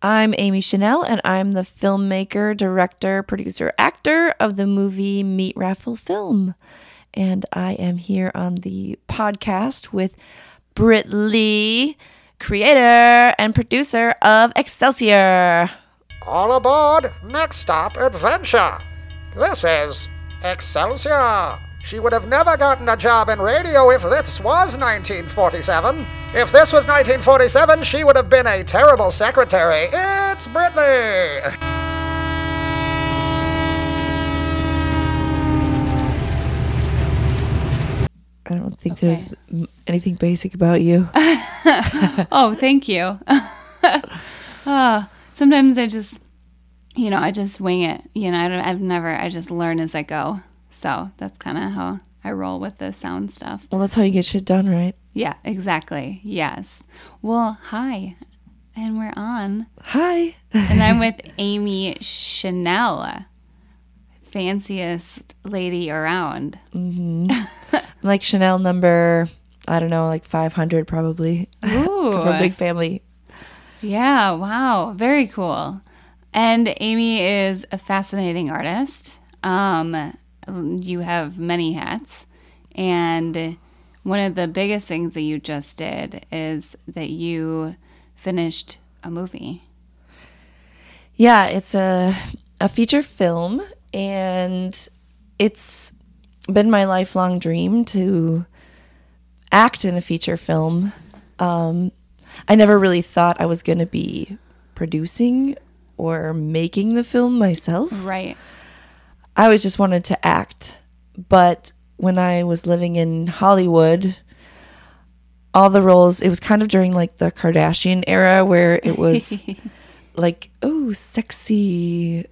I'm Amy Chanel, and I'm the filmmaker, director, producer, actor of the movie Meat Raffle Film. And I am here on the podcast with Britt Lee, creator and producer of Excelsior. All aboard, next stop, adventure. This is Excelsior. She would have never gotten a job in radio if this was 1947. If this was 1947, she would have been a terrible secretary. It's Britt Lee. I don't think there's anything basic about you. Oh, thank you. Sometimes I just wing it. I just learn as I go. So that's kind of how I roll with the sound stuff. Well, that's how you get shit done, right? Yeah, exactly. Yes. Well, hi. And we're on. Hi. And I'm with Amy Chanel. Fanciest lady around. Mm-hmm. Like Chanel number, I don't know, like 500 probably. Ooh. For a big family. Yeah, wow. Very cool. And Amy is a fascinating artist. You have many hats. And one of the biggest things that you just did is that you finished a movie. Yeah, it's a feature film, and it's been my lifelong dream to act in a feature film. I never really thought I was going to be producing or making the film myself. Right. I always just wanted to act. But when I was living in Hollywood, all the roles, it was kind of during like the Kardashian era where it was like, oh, sexy,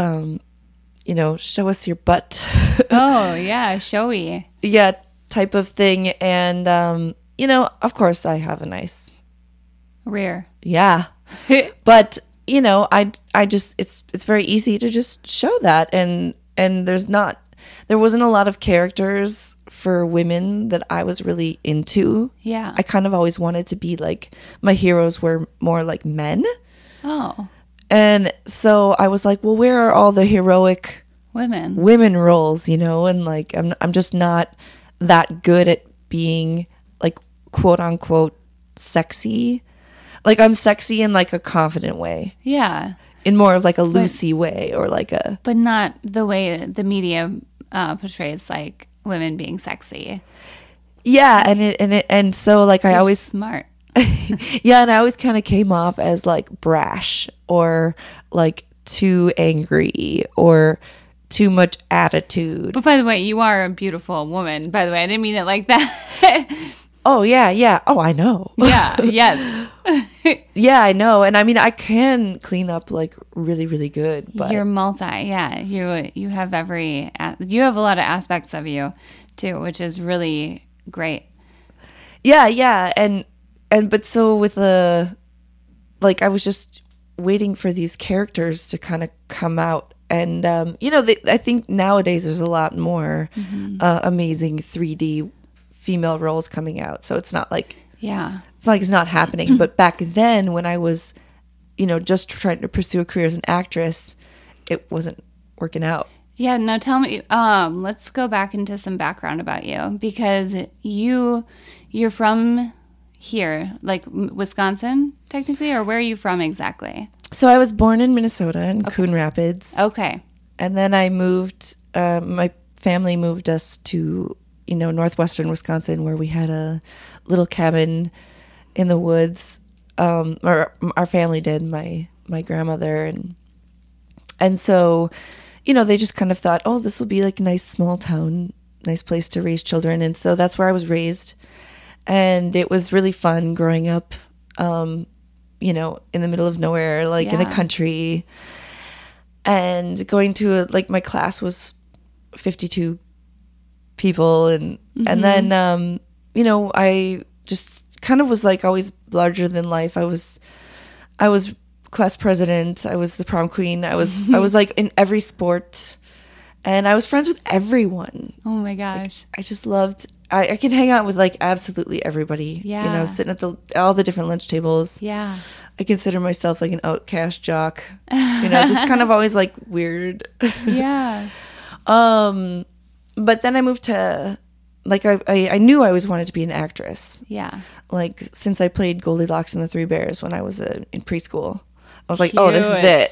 show us your butt. Oh, yeah, showy. Yeah, type of thing. And, of course I have a nice rear. Yeah. But, I just, it's very easy to just show that. And there wasn't a lot of characters for women that I was really into. Yeah. I kind of always wanted to be like, my heroes were more like men. Oh. And so I was like, well, where are all the heroic women roles, and like, I'm just not that good at being like, quote unquote, sexy. Like I'm sexy in like a confident way. Yeah. In more of like a Lucy way or like a... But not the way the media portrays like women being sexy. Yeah, and so like I always... smart. Yeah, and I always kind of came off as like brash or like too angry or too much attitude. But by the way, you are a beautiful woman. By the way, I didn't mean it like that. Oh, yeah. Oh, I know. Yeah, yes. Yeah, I know. And I mean, I can clean up like really, really good. But you're yeah. You have you have a lot of aspects of you too, which is really great. Yeah. But so with I was just waiting for these characters to kind of come out. And, I think nowadays there's a lot more amazing 3D female roles coming out. So it's not like... Yeah. It's not like it's not happening. But back then when I was, just trying to pursue a career as an actress, it wasn't working out. Yeah. Now tell me, let's go back into some background about you, because you're from here, like Wisconsin, technically, or where are you from exactly? So I was born in Minnesota in Coon Rapids. Okay. And then I moved, my family moved us to, northwestern Wisconsin, where we had a little cabin in the woods. Or our family did, my grandmother. And so, they just kind of thought, oh, this will be like a nice small town, nice place to raise children. And so that's where I was raised. And it was really fun growing up, in the middle of nowhere, like in the country. And going to my class was 52 people. And then, I just kind of was like always larger than life. I was class president. I was the prom queen. I was like in every sport, and I was friends with everyone. Oh my gosh. I just loved I can hang out with like absolutely everybody. You Yeah. know, sitting at all the different lunch tables. Yeah. I consider myself like an outcast jock. You know, just kind of always like weird. Yeah. But then I moved to like I knew I always wanted to be an actress. Yeah. Like since I played Goldilocks and the Three Bears when I was in preschool. I was like, oh, this is it.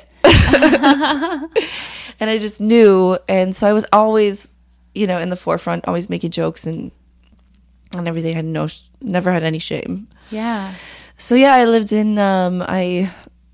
And I just knew. And so I was always, you know, in the forefront, always making jokes and everything. I had never had any shame. Yeah. So yeah, I lived in, I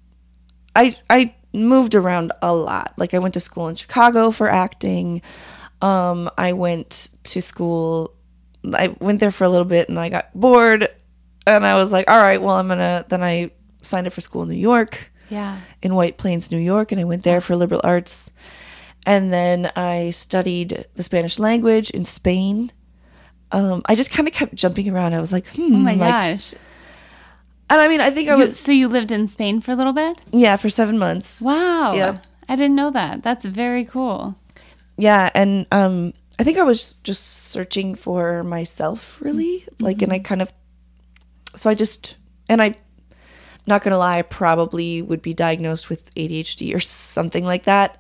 moved around a lot. Like I went to school in Chicago for acting. I went to school, I went there for a little bit and I got bored and I was like, all right, well, then I signed up for school in New York. Yeah. In White Plains, New York, and I went there for liberal arts. And then I studied the Spanish language in Spain. I just kind of kept jumping around. I was like, Oh my gosh. And I mean, I think I was... So you lived in Spain for a little bit? Yeah, for 7 months. Wow. Yep. I didn't know that. That's very cool. Yeah, and I think I was just searching for myself, really. Like, and I kind of... So I just... And I... Not gonna lie, I probably would be diagnosed with ADHD or something like that,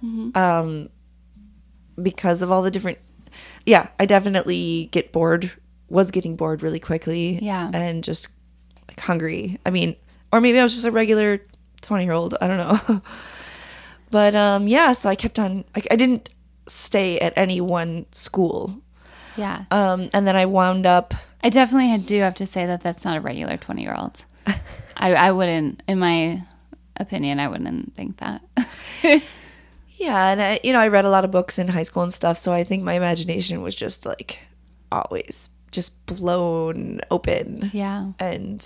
because of all the different. Yeah, I definitely was getting bored really quickly. Yeah. And just like hungry. I mean, or maybe I was just a regular 20-year-old. I don't know. But yeah, so I kept on. I didn't stay at any one school. Yeah. And then I wound up. I definitely do have to say that that's not a regular 20-year-old. I wouldn't, in my opinion, I wouldn't think that. Yeah, and I read a lot of books in high school and stuff, so I think my imagination was just like always just blown open. Yeah. And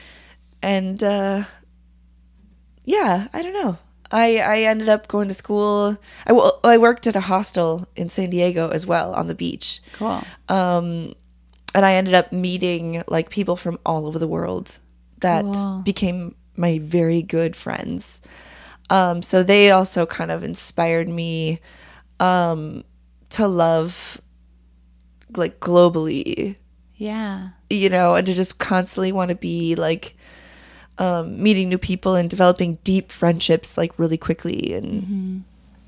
yeah, I don't know. I ended up going to school. I worked at a hostel in San Diego as well on the beach. Cool. And I ended up meeting like people from all over the world that became my very good friends. So they also kind of inspired me to love like globally. Yeah. You know, and to just constantly want to be like meeting new people and developing deep friendships like really quickly. And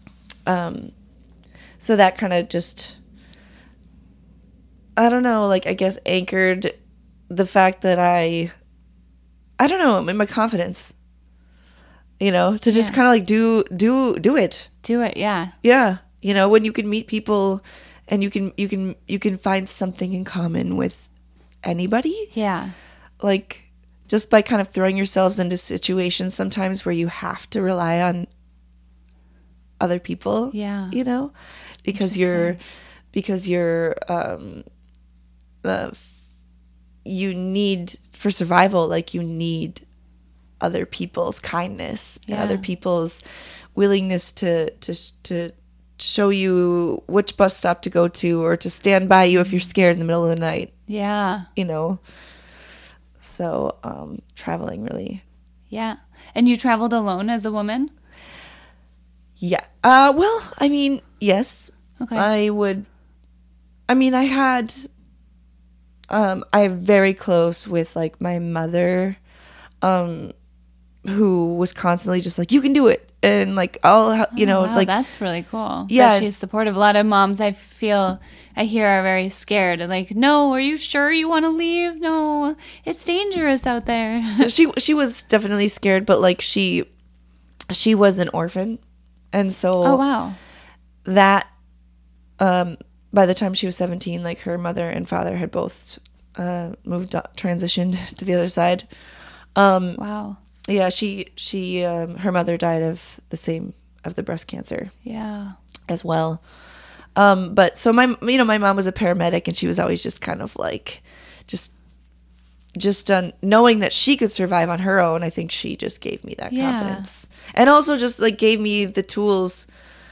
so that kind of just, I don't know, like I guess anchored the fact that I don't know, in my confidence, you know, to just kind of like do it. Do it. Yeah. Yeah. You know, when you can meet people and you can find something in common with anybody. Yeah. Like just by kind of throwing yourselves into situations sometimes where you have to rely on other people. Yeah. You know, because you're you need, for survival, like you need other people's kindness and other people's willingness to show you which bus stop to go to or to stand by you if you're scared in the middle of the night. Yeah. You know, so traveling really. Yeah. And you traveled alone as a woman? Yeah. Well, I mean, yes. Okay. I'm very close with like my mother, who was constantly just like, you can do it. And like, wow, like, that's really cool. Yeah. That she's supportive. A lot of moms I hear are very scared. Like, no, are you sure you want to leave? No, it's dangerous out there. she was definitely scared, but like she was an orphan. And so, oh, wow. That, by the time she was 17, like her mother and father had both transitioned to the other side. Wow. Yeah, she her mother died of the breast cancer. Yeah. As well. But so my mom was a paramedic, and she was always just kind of like, just knowing that she could survive on her own. I think she just gave me that confidence, and also just like gave me the tools,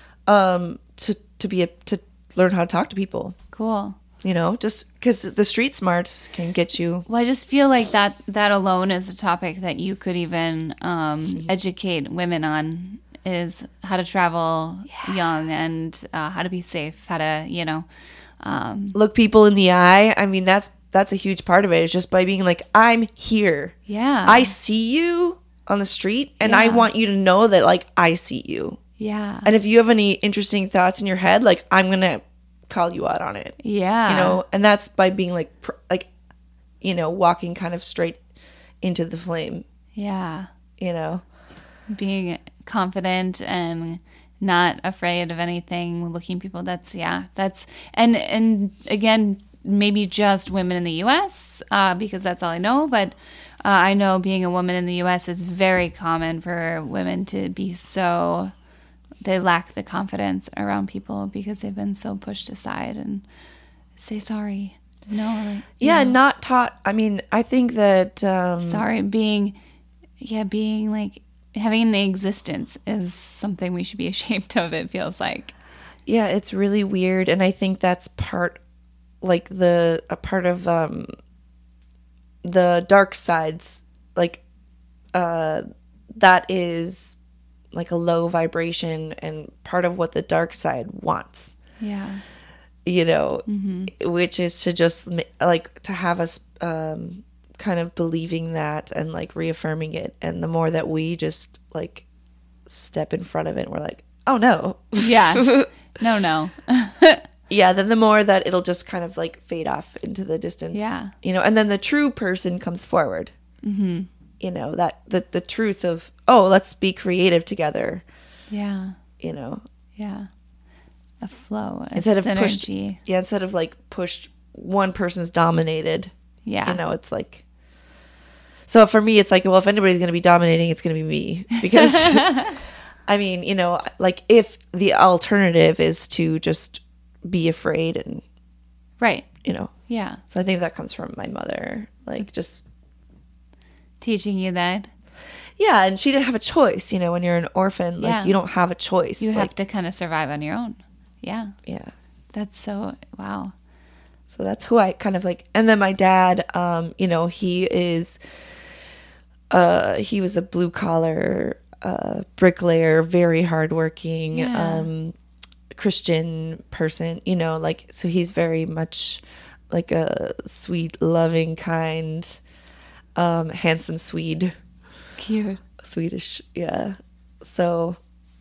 to learn how to talk to people. Cool. You know, just because the street smarts can get you. Well, I just feel like that alone is a topic that you could even educate women on, is how to travel young and how to be safe, how to, look people in the eye. I mean, that's a huge part of it. It's just by being like, I'm here. Yeah. I see you on the street, and I Yeah. want you to know that, like, I see you. Yeah. And if you have any interesting thoughts in your head, like, I'm going to call you out on it. Yeah. You know, and that's by being like, you know, walking kind of straight into the flame, Yeah. you know? Being confident and not afraid of anything, looking people. That's and again, maybe just women in the U.S. Because that's all I know. But I know being a woman in the U.S. is very common for women to be so, they lack the confidence around people because they've been so pushed aside and say sorry. No, like, Yeah, not taught. I mean, I think that sorry, being like having an existence is something we should be ashamed of, it feels like. yeah, it's really weird, and I think that's part, like a part of the dark sides, like that is like a low vibration and part of what the dark side wants. Yeah. You know, which is to just like to have us kind of believing that and like reaffirming it. And the more that we just like step in front of it, we're like, oh no. Yeah. No. Yeah, then the more that it'll just kind of like fade off into the distance. Yeah. You know, and then the true person comes forward. Mm-hmm. You know, that the truth of, oh, let's be creative together. Yeah. You know. Yeah. A flow, a Instead of synergy. instead of like pushed, one person's dominated. Yeah. You know, it's like, so for me, it's like, well, if anybody's going to be dominating, it's going to be me. Because, I mean, you know, like if the alternative is to just be afraid and, Right. you know. Yeah. So I think that comes from my mother, like just. Teaching you that. Yeah, and she didn't have a choice, you know, when you're an orphan, like Yeah. you don't have a choice. You like, have to kind of survive on your own. Yeah. Yeah. That's so, wow. So that's who I kind of like. And then my dad, you know, he was a blue collar bricklayer, very hardworking, Yeah. Christian person, you know, like, so he's very much like a sweet, loving, kind, handsome Swede, Cute. Swedish. Yeah. So,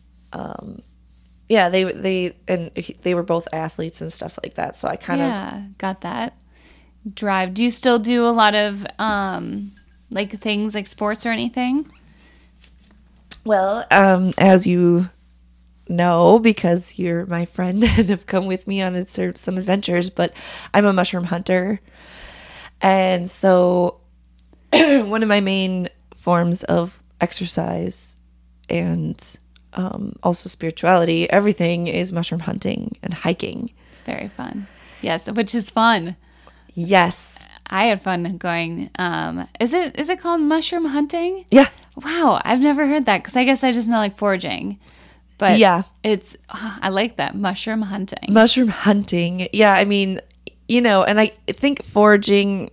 yeah, they were both athletes and stuff like that. So I kind of, Yeah. Got that drive. Do you still do a lot of like things like sports or anything? well, as you know, because you're my friend and have come with me on some adventures, but I'm a mushroom hunter. And so one of my main forms of exercise and also spirituality, everything is mushroom hunting and hiking. Very fun. Yes, which is fun. Yes. I had fun going. Is it called mushroom hunting? Yeah. Wow, I've never heard that because I guess I just know like foraging. But Yeah. it's I like that mushroom hunting. Mushroom hunting. Yeah, I mean, you know, and I think foraging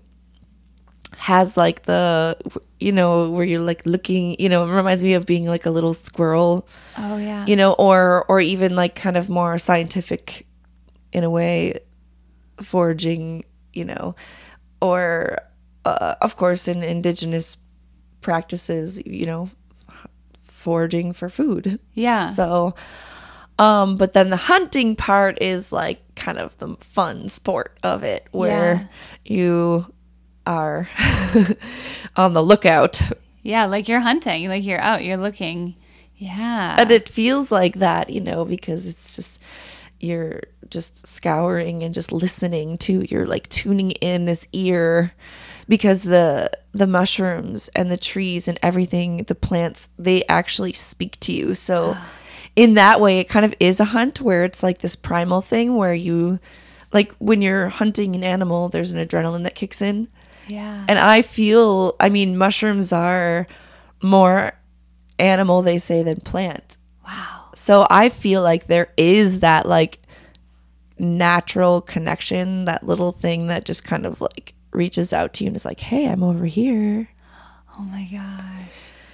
has like the, you know, where you're like looking, you know, it reminds me of being like a little squirrel, Oh yeah. you know, or even like kind of more scientific in a way, foraging, you know, or of course in indigenous practices, you know, foraging for food. Yeah. So, but then the hunting part is like kind of the fun sport of it, where you are on the lookout. Yeah, like you're hunting, like you're out, you're looking. Yeah. And it feels like that, you know, because it's just, you're just scouring and just listening to, you're like tuning in this ear, because the mushrooms and the trees and everything, the plants, they actually speak to you. So in that way, it kind of is a hunt where it's like this primal thing where you, like when you're hunting an animal, there's an adrenaline that kicks in. Yeah. And I mean, mushrooms are more animal, they say, than plant. Wow. So I feel like there is that like natural connection, that little thing that just kind of like reaches out to you and is like, hey, I'm over here. Oh my gosh.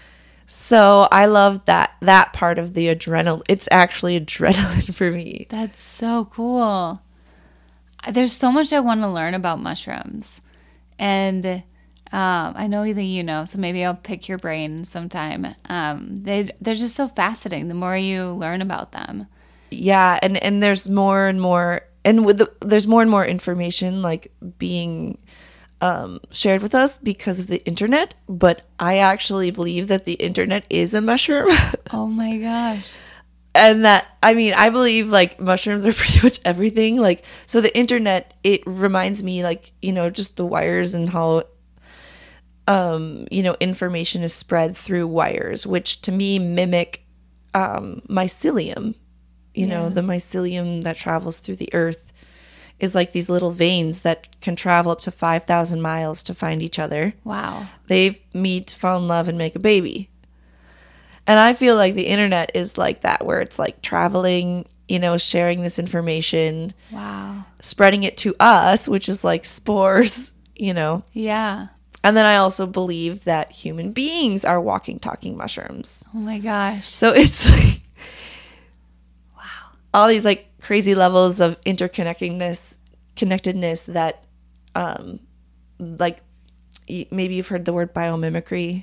So I love that part of the adrenaline. It's actually adrenaline for me. That's so cool. There's so much I want to learn about mushrooms. And I know that you know, so maybe I'll pick your brain sometime. They're just so fascinating the more you learn about them. Yeah, and there's more and more, and there's more and more information like being shared with us because of the internet. But I actually believe that the internet is a mushroom. Oh my gosh. And that, I mean, I believe like mushrooms are pretty much everything. Like, so the internet, it reminds me like, you know, just the wires and how, you know, information is spread through wires, which to me mimic mycelium. You know, the mycelium that travels through the earth is like these little veins that can travel up to 5,000 miles to find each other. Wow. They meet, fall in love, and make a baby. And I feel like the internet is like that, where it's like traveling, you know, sharing this information. Wow. Spreading it to us, which is like spores, you know. Yeah. And then I also believe that human beings are walking, talking mushrooms. Oh my gosh. So it's like, wow, all these like crazy levels of connectedness that, like, maybe you've heard the word biomimicry.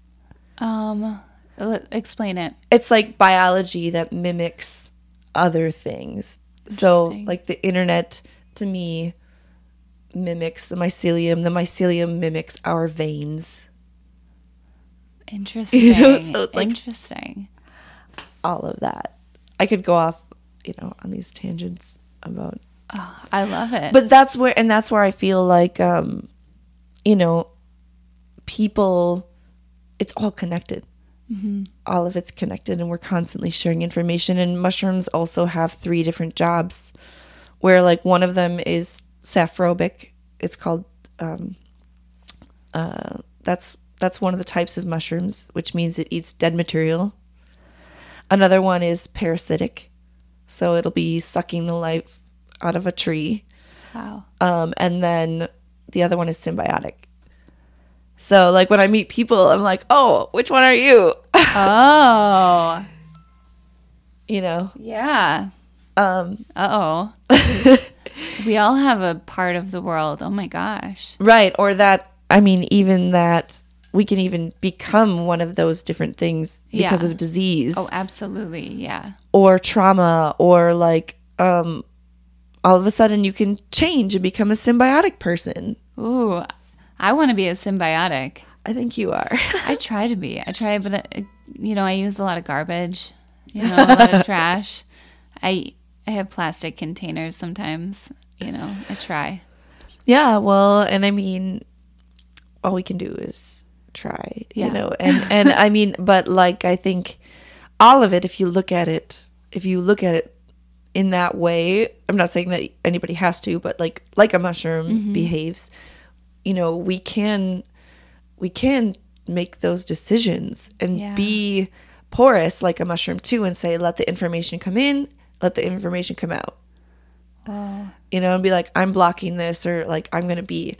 Explain it. It's like biology that mimics other things. So like the internet to me mimics the mycelium. The mycelium mimics our veins. Interesting. You know, so it's like interesting. all of that. I could go off, you know, on these tangents about. Oh, I love it. But that's where I feel like, you know, people, it's all connected. Mm-hmm. All of it's connected, and we're constantly sharing information. And mushrooms also have 3 different jobs, where like one of them is sapphirobic. It's called, that's one of the types of mushrooms, which means it eats dead material. Another one is parasitic, so it'll be sucking the life out of a tree. Wow. And then the other one is symbiotic. So like when I meet people, I'm like, oh, which one are you? Oh. You know? Yeah. Uh-oh. We all have a part of the world. Oh my gosh. Right. Or that, I mean, even that we can even become one of those different things because of disease. Oh, absolutely. Yeah. Or trauma, or like all of a sudden you can change and become a symbiotic person. Ooh, I want to be a symbiotic. I think you are. I try to be. But you know, I use a lot of garbage. You know, a lot of trash. I have plastic containers sometimes. You know, I try. Yeah, well, and I mean, all we can do is try. Yeah. You know, and I mean, but like I think all of it, if you look at it in that way, I'm not saying that anybody has to, but like a mushroom behaves, you know, we can make those decisions and be porous like a mushroom too, and say, let the information come in, let the information come out. Oh. You know, and be like, I'm blocking this, or like I'm gonna be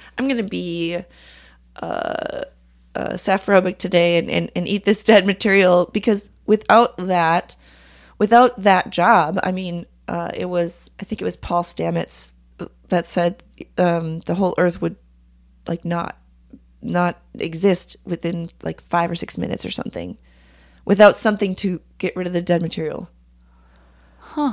sapphirobic today and eat this dead material, because without that job, I mean, I think it was Paul Stamets that said the whole earth would like not exist within like 5 or 6 minutes or something, without something to get rid of the dead material. Huh.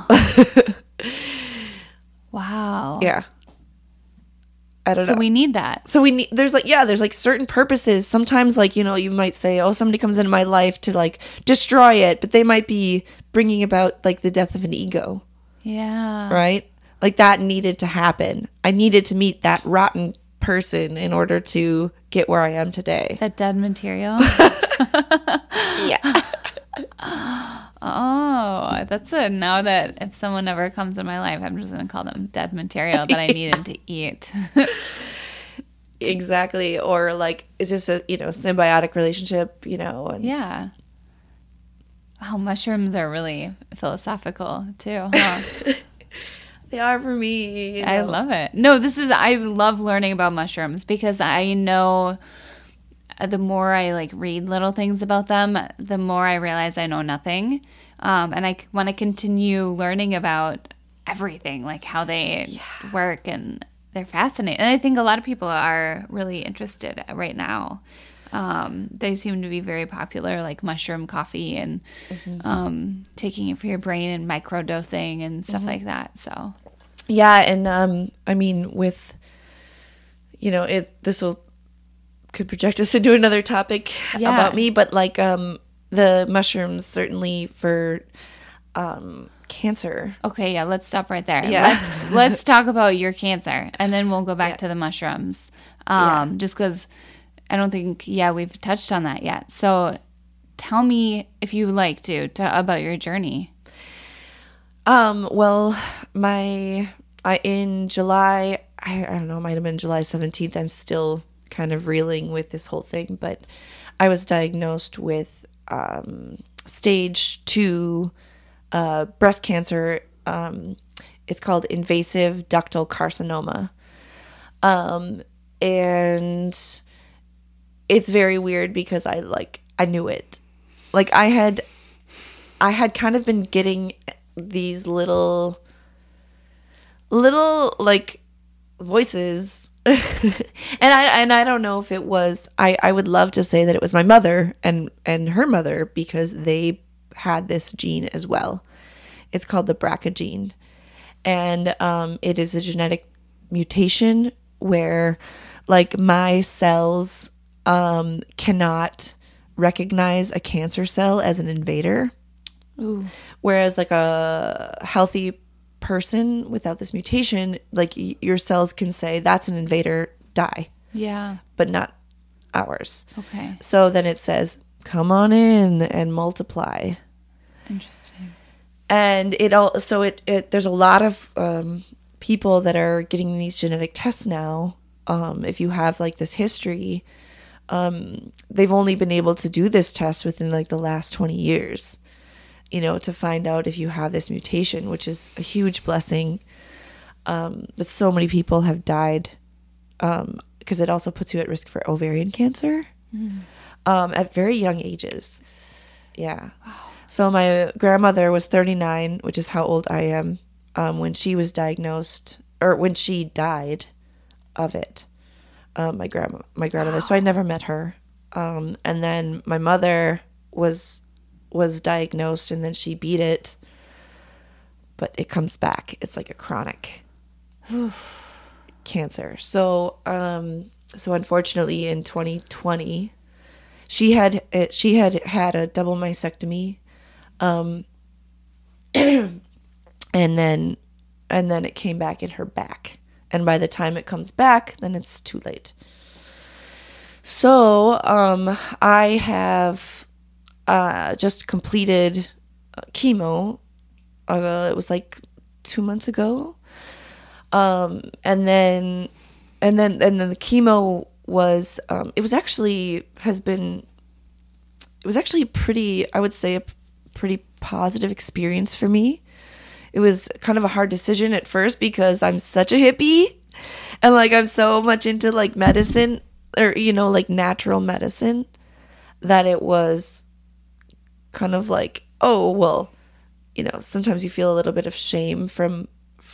Wow. Yeah. I don't know. So we need that. So there's like certain purposes. Sometimes like, you know, you might say, oh, somebody comes into my life to like destroy it, but they might be bringing about like the death of an ego. Yeah. Right? Like that needed to happen. I needed to meet that rotten person in order to get where I am today. That dead material. Yeah. Oh, that's it. Now that if someone ever comes in my life, I'm just going to call them dead material that I needed to eat. Exactly. Or like, is this a, you know, symbiotic relationship, you know? And yeah. Wow, mushrooms are really philosophical too, huh? They are for me. You know? I love it. No, I love learning about mushrooms, because I know the more I like read little things about them, the more I realize I know nothing. And I want to continue learning about everything, like how they work, and they're fascinating. And I think a lot of people are really interested right now. They seem to be very popular, like mushroom coffee and taking it for your brain and microdosing and stuff like that. So, yeah. And I mean, with, this could project us into another topic about me, but like the mushrooms certainly for cancer. Okay, yeah, let's stop right there. Yeah. Let's talk about your cancer, and then we'll go back to the mushrooms. Just because I don't think we've touched on that yet. So tell me, if you like to about your journey. Well, in July, I don't know, it might have been July 17th. I'm still kind of reeling with this whole thing, but I was diagnosed with stage 2 breast cancer. It's called invasive ductal carcinoma. And it's very weird because I knew it. Like I had kind of been getting these little like voices. and I don't know if it was, I would love to say that it was my mother and her mother, because they had this gene as well. It's called the BRCA gene. And it is a genetic mutation where like my cells cannot recognize a cancer cell as an invader. Ooh. Whereas like a healthy person without this mutation, like your cells can say that's an invader, die. Yeah. But not ours. Okay. So then it says, come on in and multiply. Interesting. And there's a lot of people that are getting these genetic tests now. If you have like this history, they've only been able to do this test within like the last 20 years, to find out if you have this mutation, which is a huge blessing. But so many people have died because it also puts you at risk for ovarian cancer at very young ages. Yeah. Wow. So my grandmother was 39, which is how old I am, when she was diagnosed, or when she died of it. My grandmother. So I never met her. And then my mother was diagnosed, and then she beat it, but it comes back. It's like a chronic cancer. So unfortunately in 2020, she had a double mastectomy. And then it came back in her back. And by the time it comes back, then it's too late. So, I have just completed chemo. It was like 2 months ago. And then the chemo was, it was actually pretty, I would say, a pretty positive experience for me. It was kind of a hard decision at first because I'm such a hippie and like I'm so much into like medicine, or like natural medicine, that it was kind of like, oh well, sometimes you feel a little bit of shame from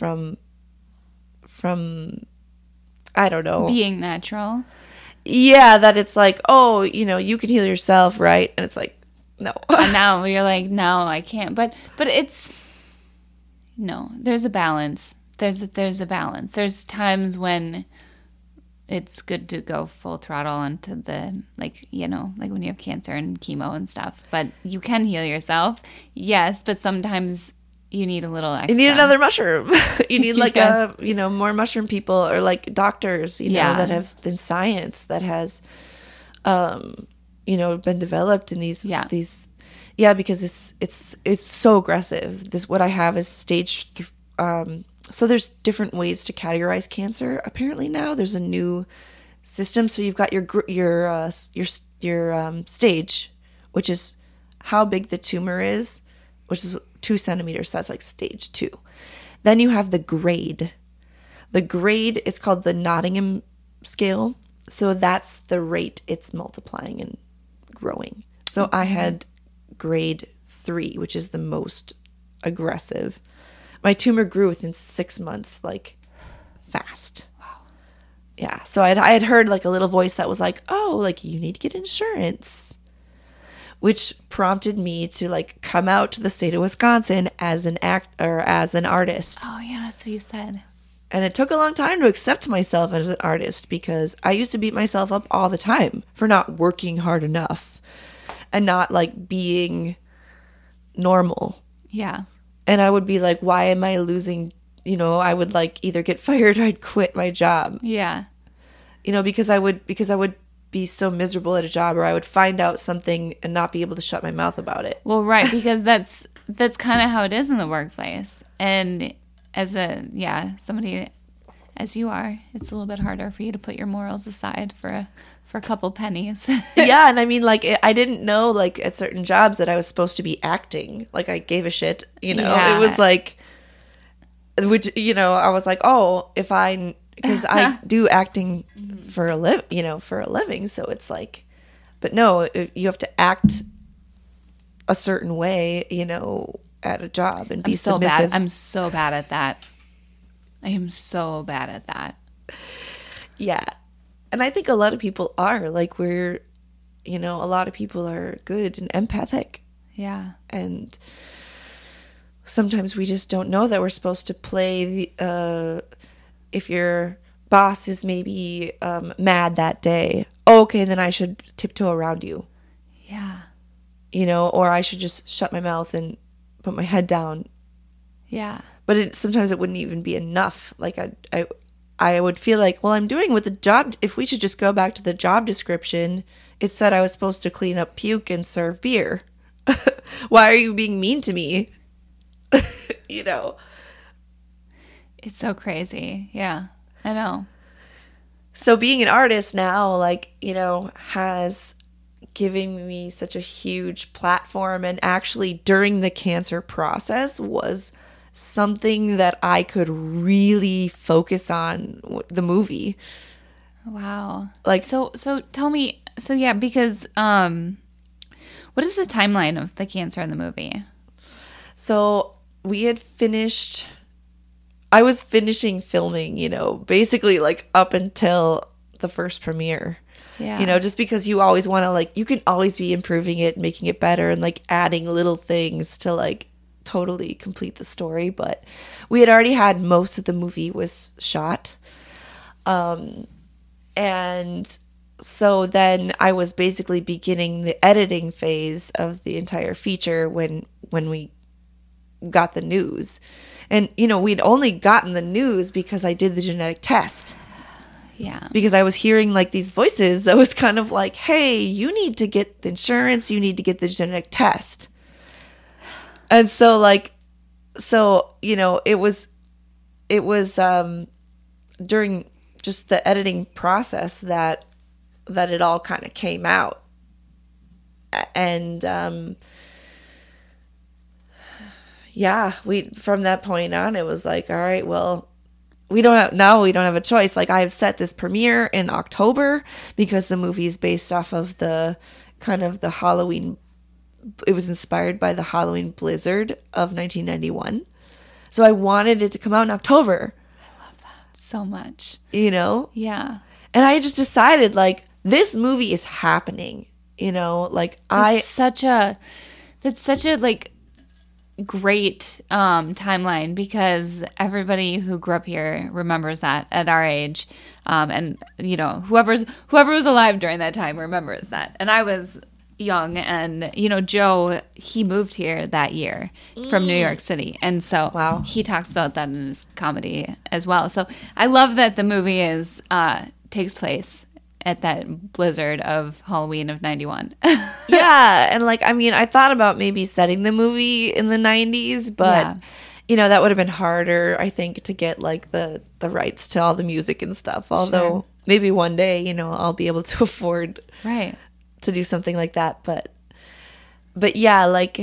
I don't know, being natural. Yeah, that it's like, oh, you can heal yourself, right? And it's like, no. And now you're like, no, I can't. But it's, no, there's a balance. There's a balance. There's times when it's good to go full throttle into the, like when you have cancer and chemo and stuff. But you can heal yourself, yes. But sometimes you need a little extra. You need another mushroom. You need like Yes. more mushroom people, or like doctors, that have in science that has, been developed in these. Yeah, because it's so aggressive. What I have is stage 3. So there's different ways to categorize cancer. Apparently now there's a new system. So you've got your stage, which is how big the tumor is, which is 2 centimeters. So that's like stage 2. Then you have the grade. The grade, it's called the Nottingham scale. So that's the rate it's multiplying and growing. So I had grade 3, which is the most aggressive, my tumor grew within 6 months, like fast. Wow. Yeah. So I had heard like a little voice that was like, oh, like you need to get insurance, which prompted me to like come out to the state of Wisconsin as an artist. Oh yeah, that's what you said. And it took a long time to accept myself as an artist because I used to beat myself up all the time for not working hard enough and not like being normal. Yeah. And I would be like, why am I losing? You know, I would like either get fired or I'd quit my job. Yeah. You know, because I would be so miserable at a job, or I would find out something and not be able to shut my mouth about it. Well, right, because that's kind of how it is in the workplace. And as somebody as you are, it's a little bit harder for you to put your morals aside for a couple pennies. Yeah, and I mean, like, I didn't know, like, at certain jobs that I was supposed to be acting. Like, I gave a shit, you know? Yeah. It was like, which, you know, I was like, oh, because I do acting for a living, so it's like, but no, you have to act a certain way, you know, at a job and be submissive. I'm so bad at that. I am so bad at that. Yeah. And I think a lot of people are, like, a lot of people are good and empathic. Yeah. And sometimes we just don't know that we're supposed to play if your boss is maybe mad that day, okay, then I should tiptoe around you. Yeah. You know, or I should just shut my mouth and put my head down. Yeah. But sometimes it wouldn't even be enough. Like, I would feel like, well, I'm doing with the job. If we should just go back to the job description, it said I was supposed to clean up puke and serve beer. Why are you being mean to me? You know? It's so crazy. Yeah, I know. So being an artist now, like, you know, has given me such a huge platform. And actually during the cancer process was something that I could really focus on the movie. Wow. Like, so tell me, because what is the timeline of the cancer in the movie? So I was finishing filming, you know, basically like up until the first premiere. Yeah. You know, just because you always want to, like, you can always be improving it, making it better, and like adding little things to like totally complete the story. But we had already had most of the movie was shot. And so then I was basically beginning the editing phase of the entire feature when we got the news. And, you know, we'd only gotten the news because I did the genetic test. Yeah. Because I was hearing like these voices that was kind of like, hey, you need to get the insurance, you need to get the genetic test. And so you know, it was during just the editing process that it all kind of came out. And yeah, from that point on, it was like, all right, well, we don't have a choice. Like, I have set this premiere in October because the movie is based off of the kind of the Halloween. It was inspired by the Halloween blizzard of 1991. So I wanted it to come out in October. I love that so much. You know? Yeah. And I just decided, like, this movie is happening. You know, like, that's such a like great timeline, because everybody who grew up here remembers that at our age, and you know, whoever was alive during that time remembers that. And I was young, and you know, Joe, he moved here that year from New York City, and so wow, he talks about that in his comedy as well. So I love that the movie takes place at that blizzard of Halloween of 91. Yeah, and like, I mean, I thought about maybe setting the movie in the 90s, but yeah, you know, that would have been harder, I think, to get like the rights to all the music and stuff. Although sure, maybe one day, you know, I'll be able to afford right to do something like that. But yeah, like,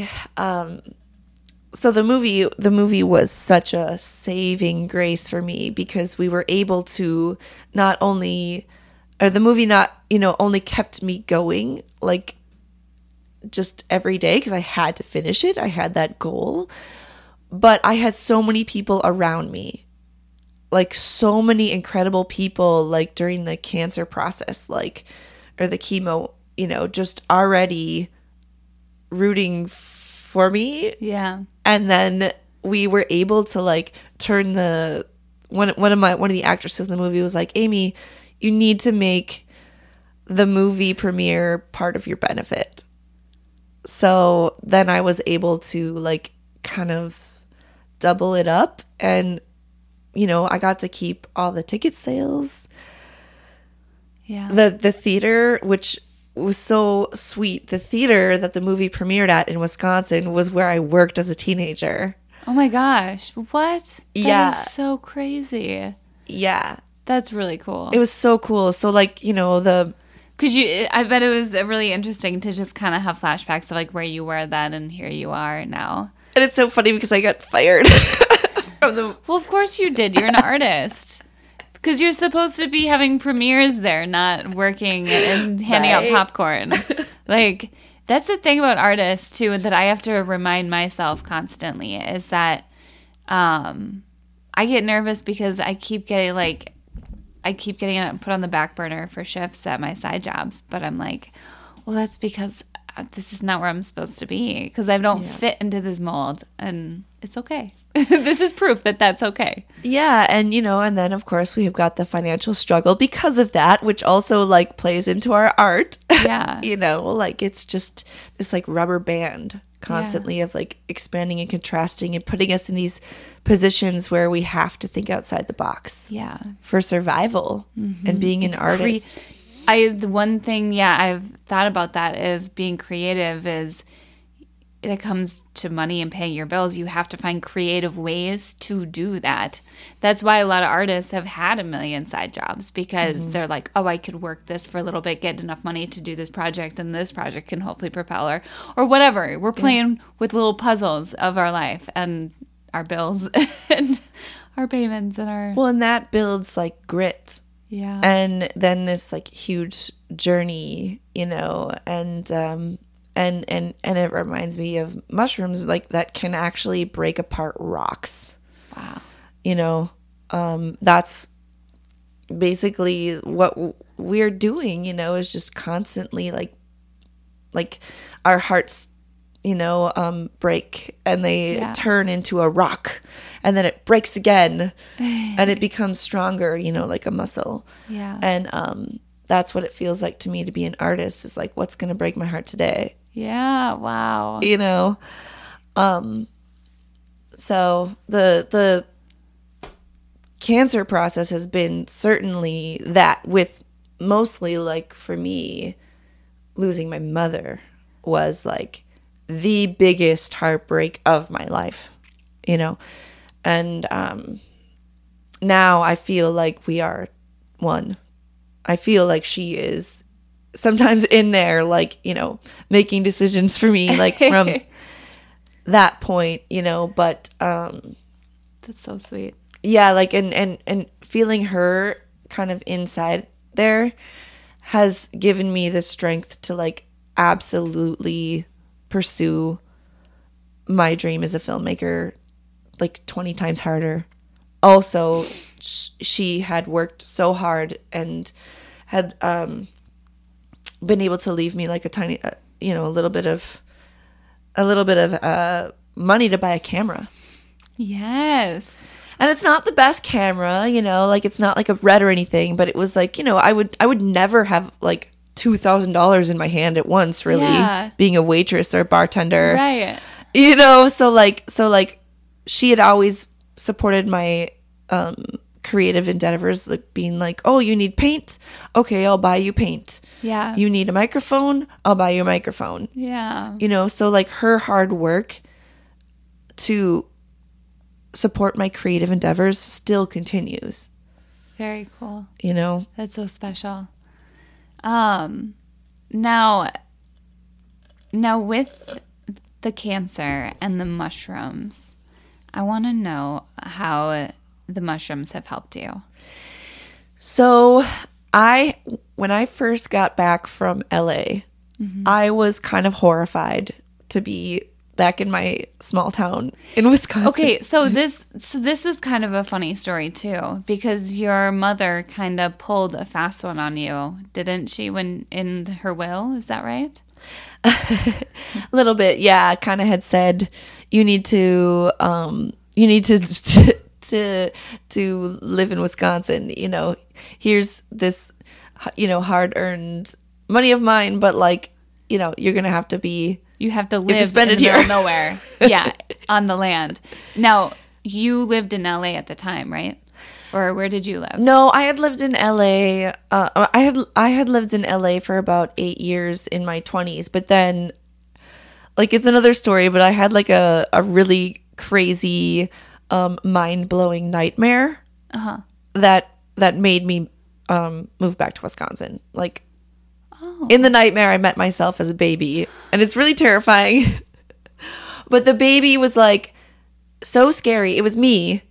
so the movie was such a saving grace for me, because we were able to the movie not, you know, only kept me going like just every day because I had to finish it. I had that goal. But I had so many people around me, like so many incredible people, like during the cancer process, like, or the chemo, you know, just already rooting for me. Yeah. And then we were able to like turn one of the actresses in the movie was like, Amy, you need to make the movie premiere part of your benefit. So then I was able to like kind of double it up, and you know, I got to keep all the ticket sales. Yeah. The theater, which was so sweet, the theater that the movie premiered at in Wisconsin was where I worked as a teenager. Oh my gosh. What? Yeah. That is so crazy. Yeah. That's really cool. It was so cool. So like, you know, I bet it was really interesting to just kind of have flashbacks of like where you were then and here you are now. and it's so funny because I got fired from the. Well, of course you did. You're an artist. Because you're supposed to be having premieres there, not working and handing out Right. popcorn. Like, that's the thing about artists, too, that I have to remind myself constantly is that I get nervous because I keep getting put on the back burner for shifts at my side jobs. But I'm like, well, that's because this is not where I'm supposed to be because I don't fit into this mold. And it's okay. This is proof that that's okay. Yeah, and you know, and then of course we have got the financial struggle because of that, which also like plays into our art. Yeah. You know, like it's just this like rubber band constantly of like expanding and contrasting and putting us in these positions where we have to think outside the box. Yeah. For survival and being an artist. The one thing, I've thought about that is being creative is it comes to money and paying your bills. You have to find creative ways to do that. That's why a lot of artists have had a million side jobs because they're like, oh, I could work this for a little bit, get enough money to do this project, and this project can hopefully propel her or whatever. We're playing with little puzzles of our life and our bills and our payments and our... Well, and that builds like grit. Yeah. And then this like huge journey, you know, and it reminds me of mushrooms like that can actually break apart rocks. Wow. You know, that's basically what we're doing, you know, is just constantly like our hearts, you know, break and they turn into a rock and then it breaks again and it becomes stronger, you know, like a muscle. Yeah. And that's what it feels like to me to be an artist is like, what's going to break my heart today? Yeah. Wow. You know? So the cancer process has been certainly that, with mostly like for me, losing my mother was like the biggest heartbreak of my life, you know? And now I feel like we are one. I feel like she is sometimes in there, like, you know, making decisions for me, like from that point, you know, but That's so sweet. yeah, like and feeling her kind of inside there has given me the strength to like absolutely pursue my dream as a filmmaker like 20 times harder. Also, she had worked so hard and had been able to leave me like a tiny you know, a little bit of money to buy a camera. Yes. And it's not the best camera, you know, like it's not like a Red or anything, but it was like, you know, I would never have like $2,000 in my hand at once, really, being a waitress or a bartender. Right. You know, so like she had always supported my creative endeavors, like being like, oh, you need paint? Okay, I'll buy you paint. Yeah. You need a microphone? I'll buy you a microphone. Yeah. You know, so like her hard work to support my creative endeavors still continues. Very cool. You know? That's so special. Now with the cancer and the mushrooms, I want to know how the mushrooms have helped you. So when I first got back from LA, I was kind of horrified to be back in my small town in Wisconsin. Okay, so this was kind of a funny story too, because your mother kind of pulled a fast one on you, didn't she? When in her will, is that right? A little bit, yeah. Kind of had said you need to to live in Wisconsin. You know, here's this, you know, hard earned money of mine, but like, you know, you're gonna have to be. You have to live spend in it the middle here. of nowhere. Yeah, on the land. Now, you lived in LA at the time, right? Or where did you live? No, I had lived in LA. I had lived in LA for about 8 years in my 20s, but then, like, it's another story. But I had like a really crazy, mind blowing nightmare that made me move back to Wisconsin. Like, in the nightmare, I met myself as a baby, and it's really terrifying. But the baby was like so scary. It was me,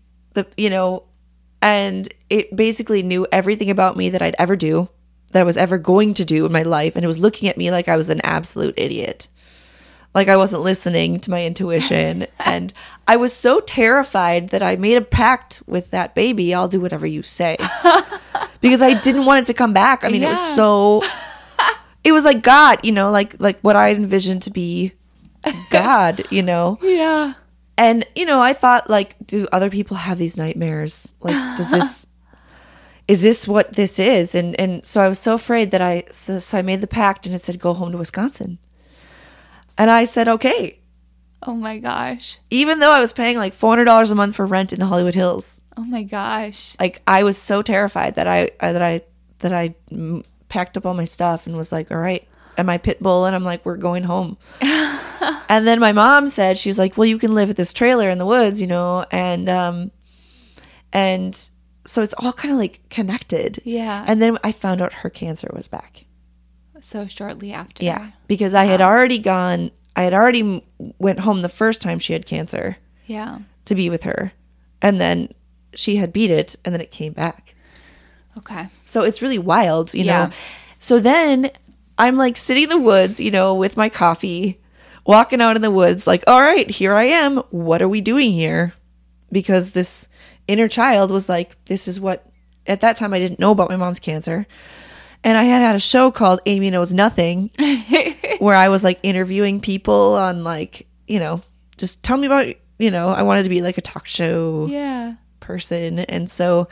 and it basically knew everything about me that I'd ever do, that I was ever going to do in my life, and it was looking at me like I was an absolute idiot, like I wasn't listening to my intuition. And I was so terrified that I made a pact with that baby. I'll do whatever you say, because I didn't want it to come back. I mean, Yeah. it was so. It was like God, you know, like what I envisioned to be God, you know. Yeah. And, you know, I thought, like, do other people have these nightmares? Like, is this what this is? And so I was so afraid that so I made the pact, and it said, go home to Wisconsin. And I said, okay. Oh my gosh. Even though I was paying like $400 a month for rent in the Hollywood Hills. Oh my gosh. Like, I was so terrified that I packed up all my stuff and was like, all right, and my pit bull, and I'm like, we're going home. And then my mom said, she was like, well, you can live at this trailer in the woods, you know, and so it's all kind of like connected. Yeah. And then I found out her cancer was back. So shortly after. Yeah, because I had already went home the first time she had cancer Yeah. to be with her, and then she had beat it, and then it came back. Okay. So it's really wild, you Yeah. know. So then I'm like sitting in the woods, you know, with my coffee, walking out in the woods, like, all right, here I am. What are we doing here? Because this inner child was like, this is what, at that time I didn't know about my mom's cancer. And I had a show called Amy Knows Nothing, where I was like interviewing people on, like, you know, just tell me about, you know, I wanted to be like a talk show Yeah. person. And so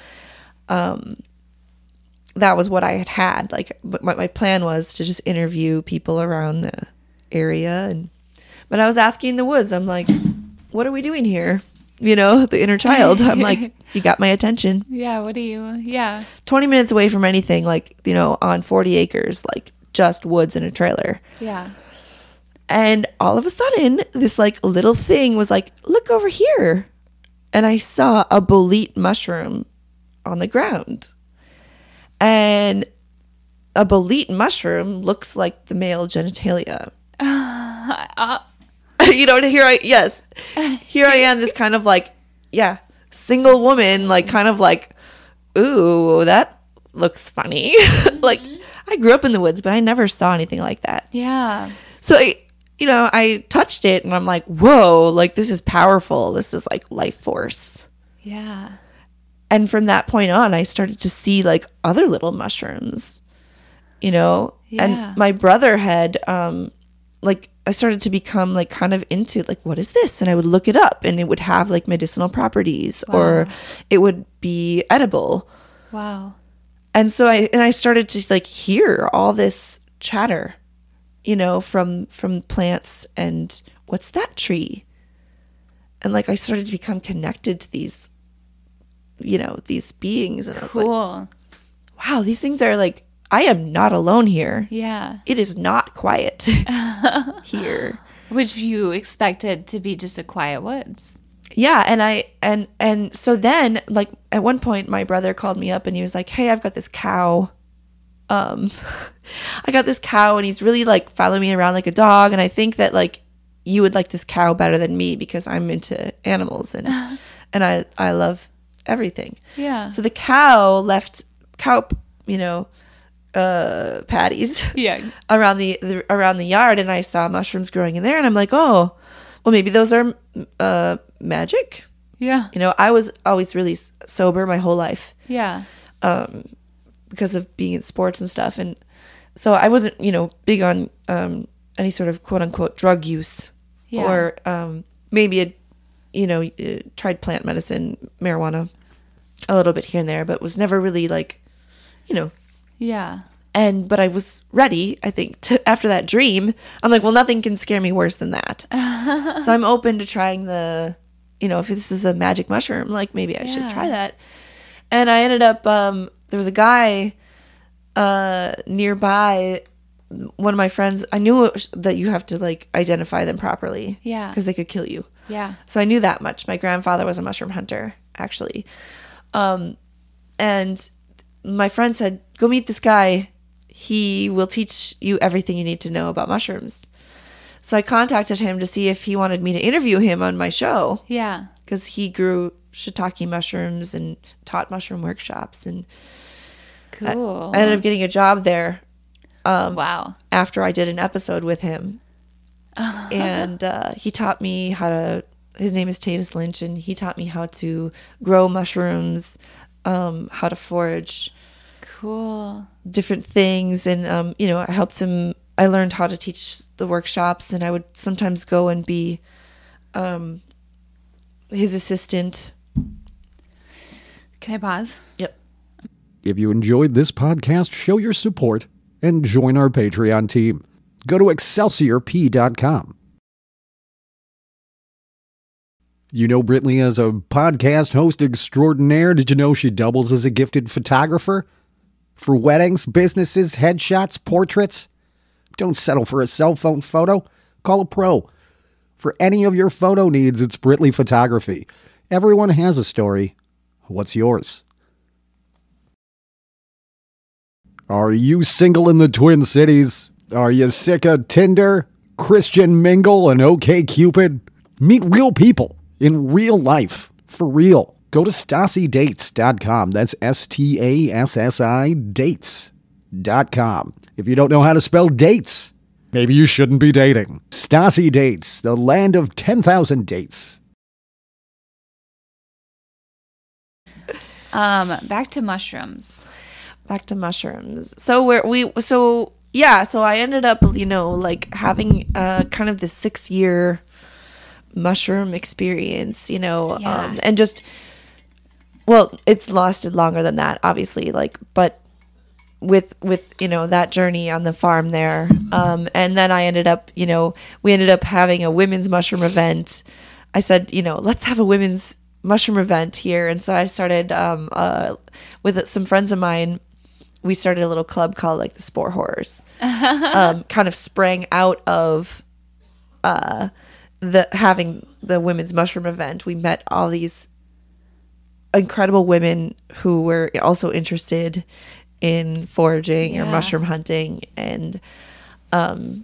that was what I had. Like, but my plan was to just interview people around the area. But I was asking in the woods, I'm like, what are we doing here? You know, the inner child. I'm like, you got my attention. Yeah. What do you? Yeah. 20 minutes away from anything, like, you know, on 40 acres, like just woods and a trailer. Yeah. And all of a sudden, this like little thing was like, look over here. And I saw a bolete mushroom on the ground. And a bolete mushroom looks like the male genitalia. You know, here I am, this kind of like, yeah, single woman, like kind of like, ooh, that looks funny. Like, I grew up in the woods, but I never saw anything like that. Yeah. So, you know, I touched it and I'm like, whoa, like this is powerful. This is like life force. Yeah. And from that point on, I started to see like other little mushrooms, you know. Yeah. And my brother had, like, I started to become like kind of into like, what is this? And I would look it up, and it would have like medicinal properties, or it would be edible. Wow. And so I started to like hear all this chatter, you know, from plants, and what's that tree? And like I started to become connected to these, you know, these beings, and I was like, Cool. wow, these things are like, I am not alone here. Yeah. It is not quiet here. Which you expected to be just a quiet woods. Yeah, and so then, like, at one point my brother called me up and he was like, hey, I've got this cow. I got this cow, and he's really like following me around like a dog, and I think that like you would like this cow better than me because I'm into animals, and I love everything. Yeah. So the cow left you know, patties Yeah. around the yard, and I saw mushrooms growing in there, and I'm like, oh, well, maybe those are magic. Yeah. You know, I was always really sober my whole life Yeah. because of being in sports and stuff. And so I wasn't, you know, big on any sort of quote unquote drug use or maybe, tried plant medicine, marijuana a little bit here and there, but was never really like, you know. Yeah. But I was ready, I think, after that dream. I'm like, well, nothing can scare me worse than that. So I'm open to trying if this is a magic mushroom, like maybe I should try that. And I ended up, there was a guy nearby, one of my friends, I knew that you have to like identify them properly. Yeah. Because they could kill you. Yeah. So I knew that much. My grandfather was a mushroom hunter, actually. And my friend said, go meet this guy. He will teach you everything you need to know about mushrooms. So I contacted him to see if he wanted me to interview him on my show. Yeah. Because he grew shiitake mushrooms and taught mushroom workshops. And cool. I ended up getting a job there. Wow. After I did an episode with him. And he taught me his name is Tavis Lynch, and he taught me how to grow mushrooms, how to forage. Cool. Different things. And, I helped him. I learned how to teach the workshops, and I would sometimes go and be his assistant. Can I pause? Yep. If you enjoyed this podcast, show your support and join our Patreon team. Go to ExcelsiorP.com. You know Brittany as a podcast host extraordinaire. Did you know she doubles as a gifted photographer? For weddings, businesses, headshots, portraits? Don't settle for a cell phone photo. Call a pro. For any of your photo needs, it's Britley Photography. Everyone has a story. What's yours? Are you single in the Twin Cities? Are you sick of Tinder, Christian Mingle, and OkCupid? Meet real people in real life, for real. Go to StassiDates.com. That's STASSI dates.com. If you don't know how to spell dates, maybe you shouldn't be dating. Stassi Dates, the land of 10,000 dates. Back to mushrooms. So I ended up, like having kind of the 6-year mushroom experience, and just, well, it's lasted longer than that, obviously, but with that journey on the farm there. And then I ended up, we ended up having a women's mushroom event. I said, let's have a women's mushroom event here. And so I started, with some friends of mine, we started a little club called like the Spore Horrors, kind of sprang out of, having the women's mushroom event. We met all these incredible women who were also interested in foraging or mushroom hunting. And, I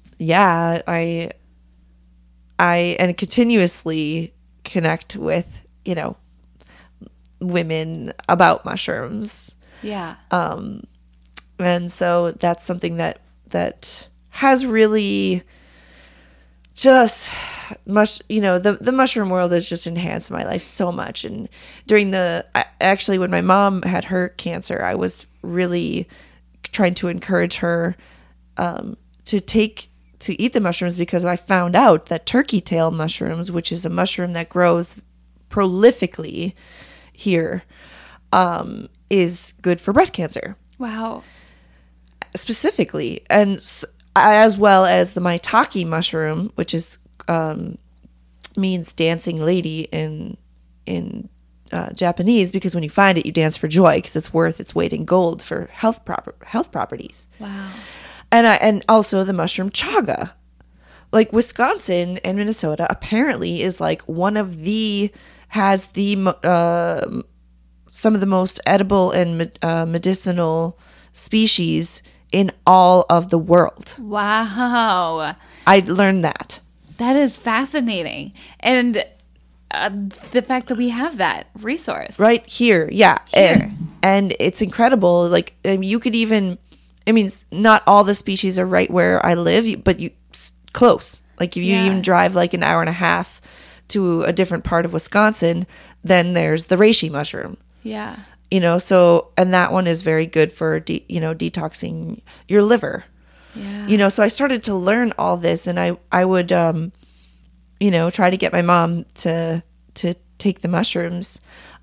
continuously connect with, women about mushrooms. Yeah. And so that's something that has really just the mushroom world has just enhanced my life so much. And actually when my mom had her cancer, I was really trying to encourage her to eat the mushrooms, because I found out that turkey tail mushrooms, which is a mushroom that grows prolifically here, is good for breast cancer. Wow. Specifically. And as well as the maitake mushroom, which is means dancing lady in Japanese, because when you find it, you dance for joy because it's worth its weight in gold for health properties. Wow. And also the mushroom chaga. Like Wisconsin and Minnesota apparently is like has some of the most edible and medicinal species in all of the world. Wow. I learned that. That is fascinating. And the fact that we have that resource. Right here. Yeah. Here. And it's incredible. Like, you could even, not all the species are right where I live, but close. Like if you Yeah. even drive like an hour and a half to a different part of Wisconsin, then there's the reishi mushroom. Yeah. So, and that one is very good for, detoxing your liver. Yeah. So I started to learn all this, and I would, try to get my mom to take the mushrooms.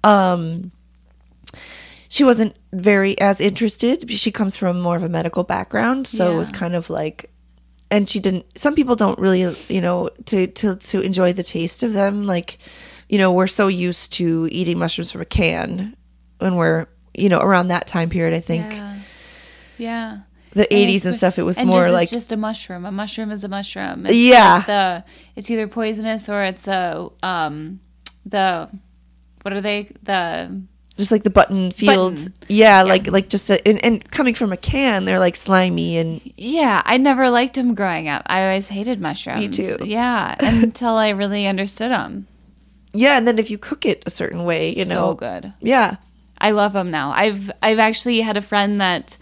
She wasn't very as interested. She comes from more of a medical background, so it was Yeah. kind of like, and she didn't. Some people don't really, to enjoy the taste of them. Like, we're so used to eating mushrooms from a can when we're, around that time period. I think Yeah. Yeah. the And 80s and it's- stuff. It was and more just, like, it's just a mushroom. A mushroom is a mushroom. It's Yeah. like it's either poisonous or it's what are they? just like the button fields. Yeah, like just and coming from a can, they're like slimy and Yeah, I never liked them growing up. I always hated mushrooms. Me too. Yeah, until I really understood them. yeah. And then if you cook it a certain way, So good. yeah. I love them now. I've actually had a friend that,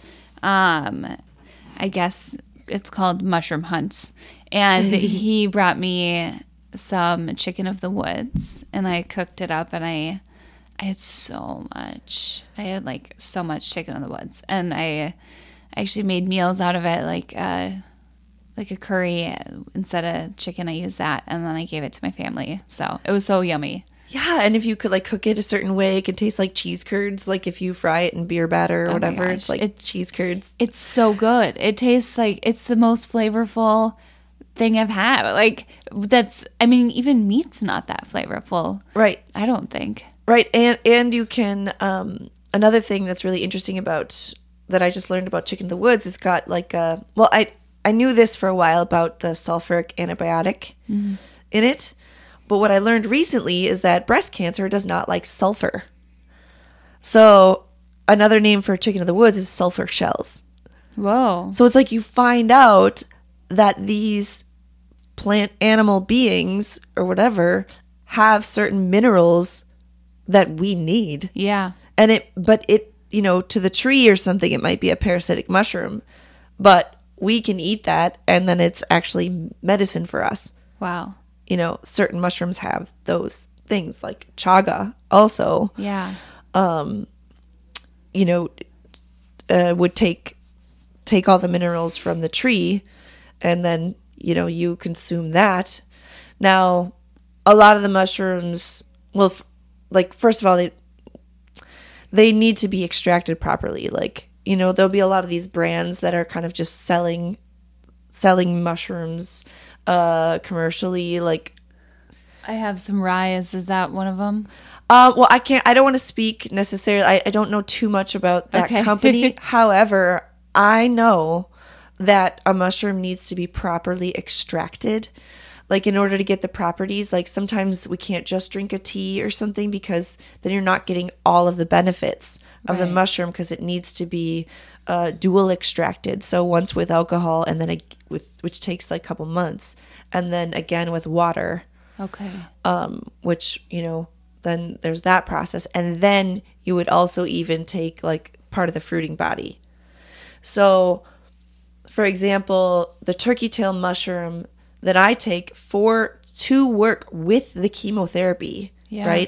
I guess it's called Mushroom Hunts, and he brought me some chicken of the woods, and I cooked it up, and I had so much. I had like so much chicken of the woods, and I actually made meals out of it, like a curry instead of chicken. I used that, and then I gave it to my family. So it was so yummy. Yeah, and if you could like cook it a certain way, it could taste like cheese curds. Like if you fry it in beer batter or my whatever, gosh, it's like cheese curds. It's so good. It tastes like it's the most flavorful thing I've had. Like even meat's not that flavorful. Right, I don't think. right, and you can. Another thing that's really interesting about that I just learned about chicken of the woods is got like I knew this for a while about the sulfuric antibiotic in it. But what I learned recently is that breast cancer does not like sulfur. So another name for chicken of the woods is sulfur shells. Whoa. So it's like you find out that these plant animal beings or whatever have certain minerals that we need. Yeah. And to the tree or something, it might be a parasitic mushroom, but we can eat that and then it's actually medicine for us. Wow. Certain mushrooms have those things like chaga also, Yeah. would take all the minerals from the tree and then, you consume that. Now, a lot of the mushrooms, well, first of all, they need to be extracted properly. Like, there'll be a lot of these brands that are kind of just selling mushrooms commercially, like I have some rye. Is that one of them? well, I don't want to speak necessarily. I don't know too much about that Okay. company. However, I know that a mushroom needs to be properly extracted. Like in order to get the properties, like sometimes we can't just drink a tea or something because then you're not getting all of the benefits of the Right. mushroom because it needs to be dual extracted. So once with alcohol and then which takes like a couple months, and then again with water. Okay. Which, then there's that process. And then you would also even take like part of the fruiting body. So, for example, the turkey tail mushroom that I take to work with the chemotherapy, Yeah. right?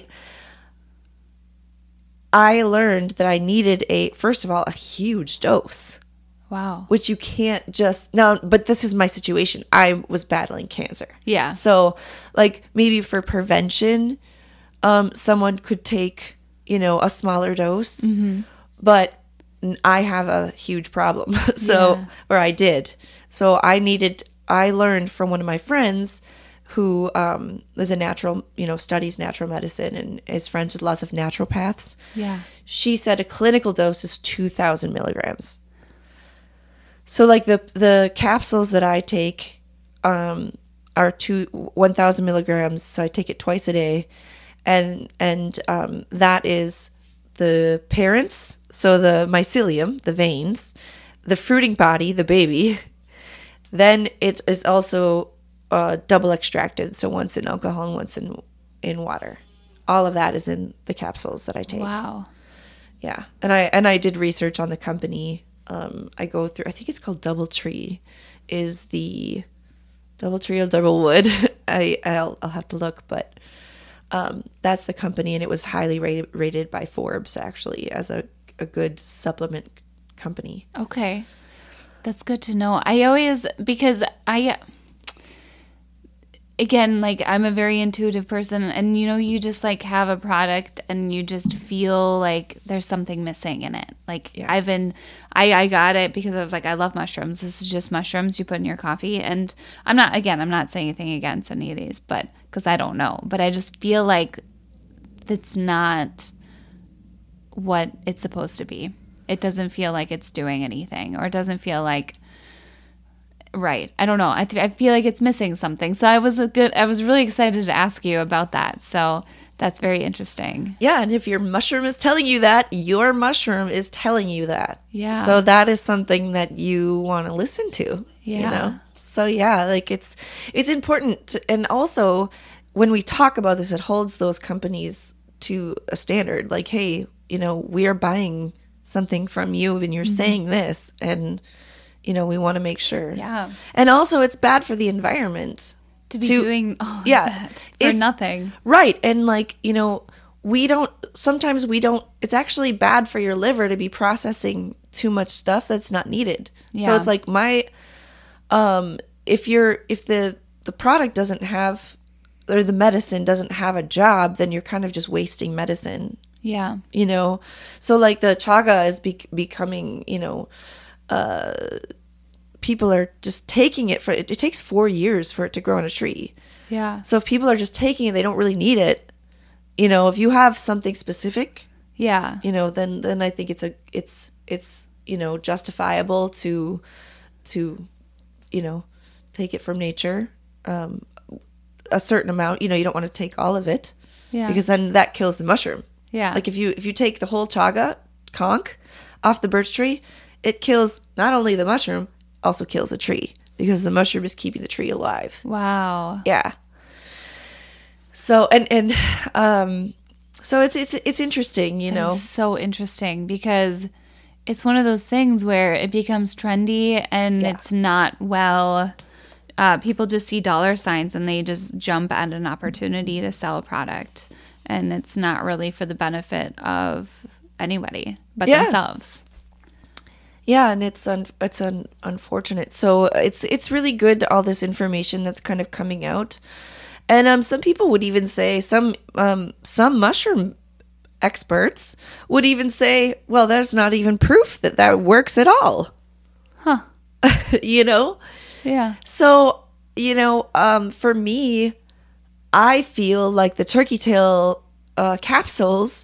I learned that I needed first of all, a huge dose, Wow. which you can't just now, but this is my situation. I was battling cancer. Yeah. So, like maybe for prevention, someone could take, a smaller dose, but I have a huge problem. Yeah. Or I did. So I learned from one of my friends who is a natural, studies natural medicine and is friends with lots of naturopaths. Yeah. She said a clinical dose is 2,000 milligrams. So like the capsules that I take are 1,000 milligrams. So I take it twice a day, and that is the parents. So the mycelium, the veins, the fruiting body, the baby. Then it is also double extracted. So once in alcohol and once in water. All of that is in the capsules that I take. Wow. Yeah, and I did research on the company. I go through. I think it's called DoubleTree, is the Double Tree of Double Wood. I'll have to look, but that's the company, and it was highly rated by Forbes actually as a good supplement company. Okay. That's good to know. Because again, like I'm a very intuitive person, and you just like have a product and you just feel like there's something missing in it. Like I got it because I was like, I love mushrooms. This is just mushrooms you put in your coffee. And I'm not saying anything against any of these, but because I don't know, but I just feel like it's not what it's supposed to be. It doesn't feel like it's doing anything, or it doesn't feel like right. I don't know. I feel like it's missing something. So I was really excited to ask you about that. So that's very interesting. Yeah, and if your mushroom is telling you that, your mushroom is telling you that. Yeah. So that is something that you want to listen to. Yeah. So yeah, like it's important and also when we talk about this, it holds those companies to a standard. Like, hey, we are buying something from you and you're saying this, and we want to make sure. Yeah. And also it's bad for the environment to be doing all of that for nothing. Right. And like, sometimes we don't, it's actually bad for your liver to be processing too much stuff that's not needed. Yeah. So it's like if the product doesn't have, or the medicine doesn't have a job, then you're kind of just wasting medicine. Yeah. So like the chaga is becoming, people are just taking it it takes 4 years for it to grow on a tree. Yeah. So if people are just taking it, they don't really need it. If you have something specific, yeah, then I think it's justifiable to take it from nature, a certain amount. You don't want to take all of it, because then that kills the mushroom. Yeah. Like if you take the whole chaga conch off the birch tree, it kills not only the mushroom, also kills the tree, because the mushroom is keeping the tree alive. Wow. Yeah. So so it's interesting, It's so interesting because it's one of those things where it becomes trendy and it's not people just see dollar signs and they just jump at an opportunity to sell a product, and it's not really for the benefit of anybody but themselves. Yeah, and it's unfortunate. So it's really good, all this information that's kind of coming out. And some people would even say, some mushroom experts would even say, well, there's not even proof that works at all. Huh. Yeah. So, for me, I feel like the turkey tail capsules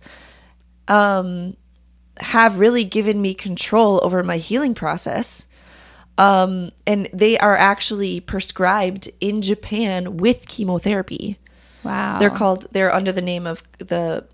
have really given me control over my healing process. And they are actually prescribed in Japan with chemotherapy. Wow. They're under the name of the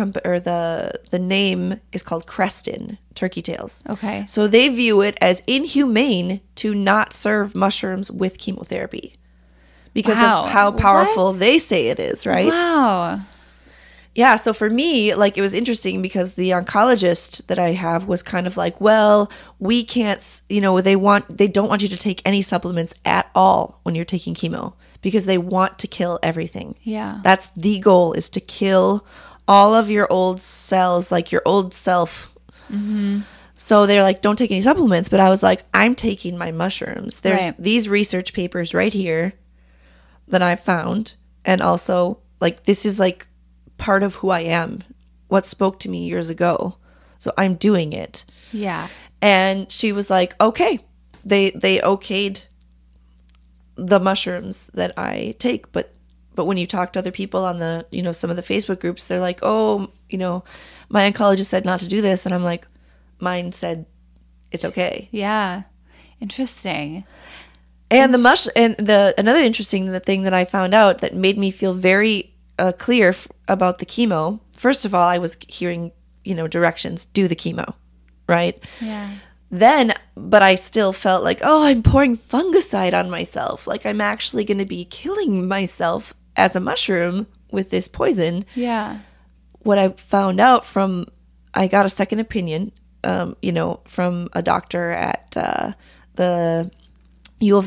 name is called Creston turkey tails. Okay. So they view it as inhumane to not serve mushrooms with chemotherapy because of how powerful they say it is, right? Wow. Yeah, so for me, like, it was interesting because the oncologist that I have was kind of like, well, we can't, they don't want you to take any supplements at all when you're taking chemo because they want to kill everything. Yeah. That's the goal, is to kill all of your old cells, like your old self. Mm-hmm. So they're like, don't take any supplements. But I was like, I'm taking my mushrooms. There's these research papers right here that I found. And also, like, this is like part of who I am, what spoke to me years ago. So I'm doing it. Yeah. And she was like, okay. They okayed the mushrooms that I take, but when you talk to other people on the, some of the Facebook groups, they're like, oh, my oncologist said not to do this. And I'm like, mine said it's okay. Yeah. Interesting. And another interesting thing that I found out that made me feel very clear about the chemo. First of all, I was hearing, directions, do the chemo, right? Yeah. But I still felt like, oh, I'm pouring fungicide on myself. Like, I'm actually going to be killing myself as a mushroom with this poison. Yeah. What I found out I got a second opinion, from a doctor at the U of M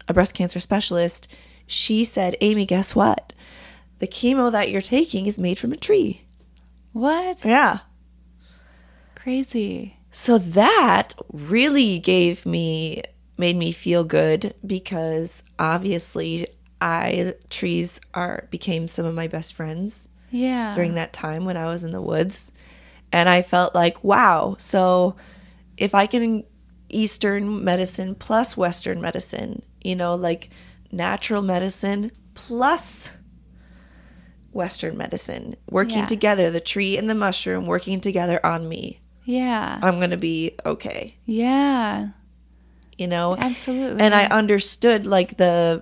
a breast cancer specialist, she said, Amy, guess what? The chemo that you're taking is made from a tree. What? Yeah. Crazy. So that really made me feel good, because obviously trees became some of my best friends Yeah. during that time when I was in the woods. And I felt like, wow, so if I can Eastern medicine plus Western medicine, like natural medicine plus Western medicine working Yeah. together, the tree and the mushroom working together on me, Yeah. I'm going to be okay, Yeah. Absolutely. And I understood like the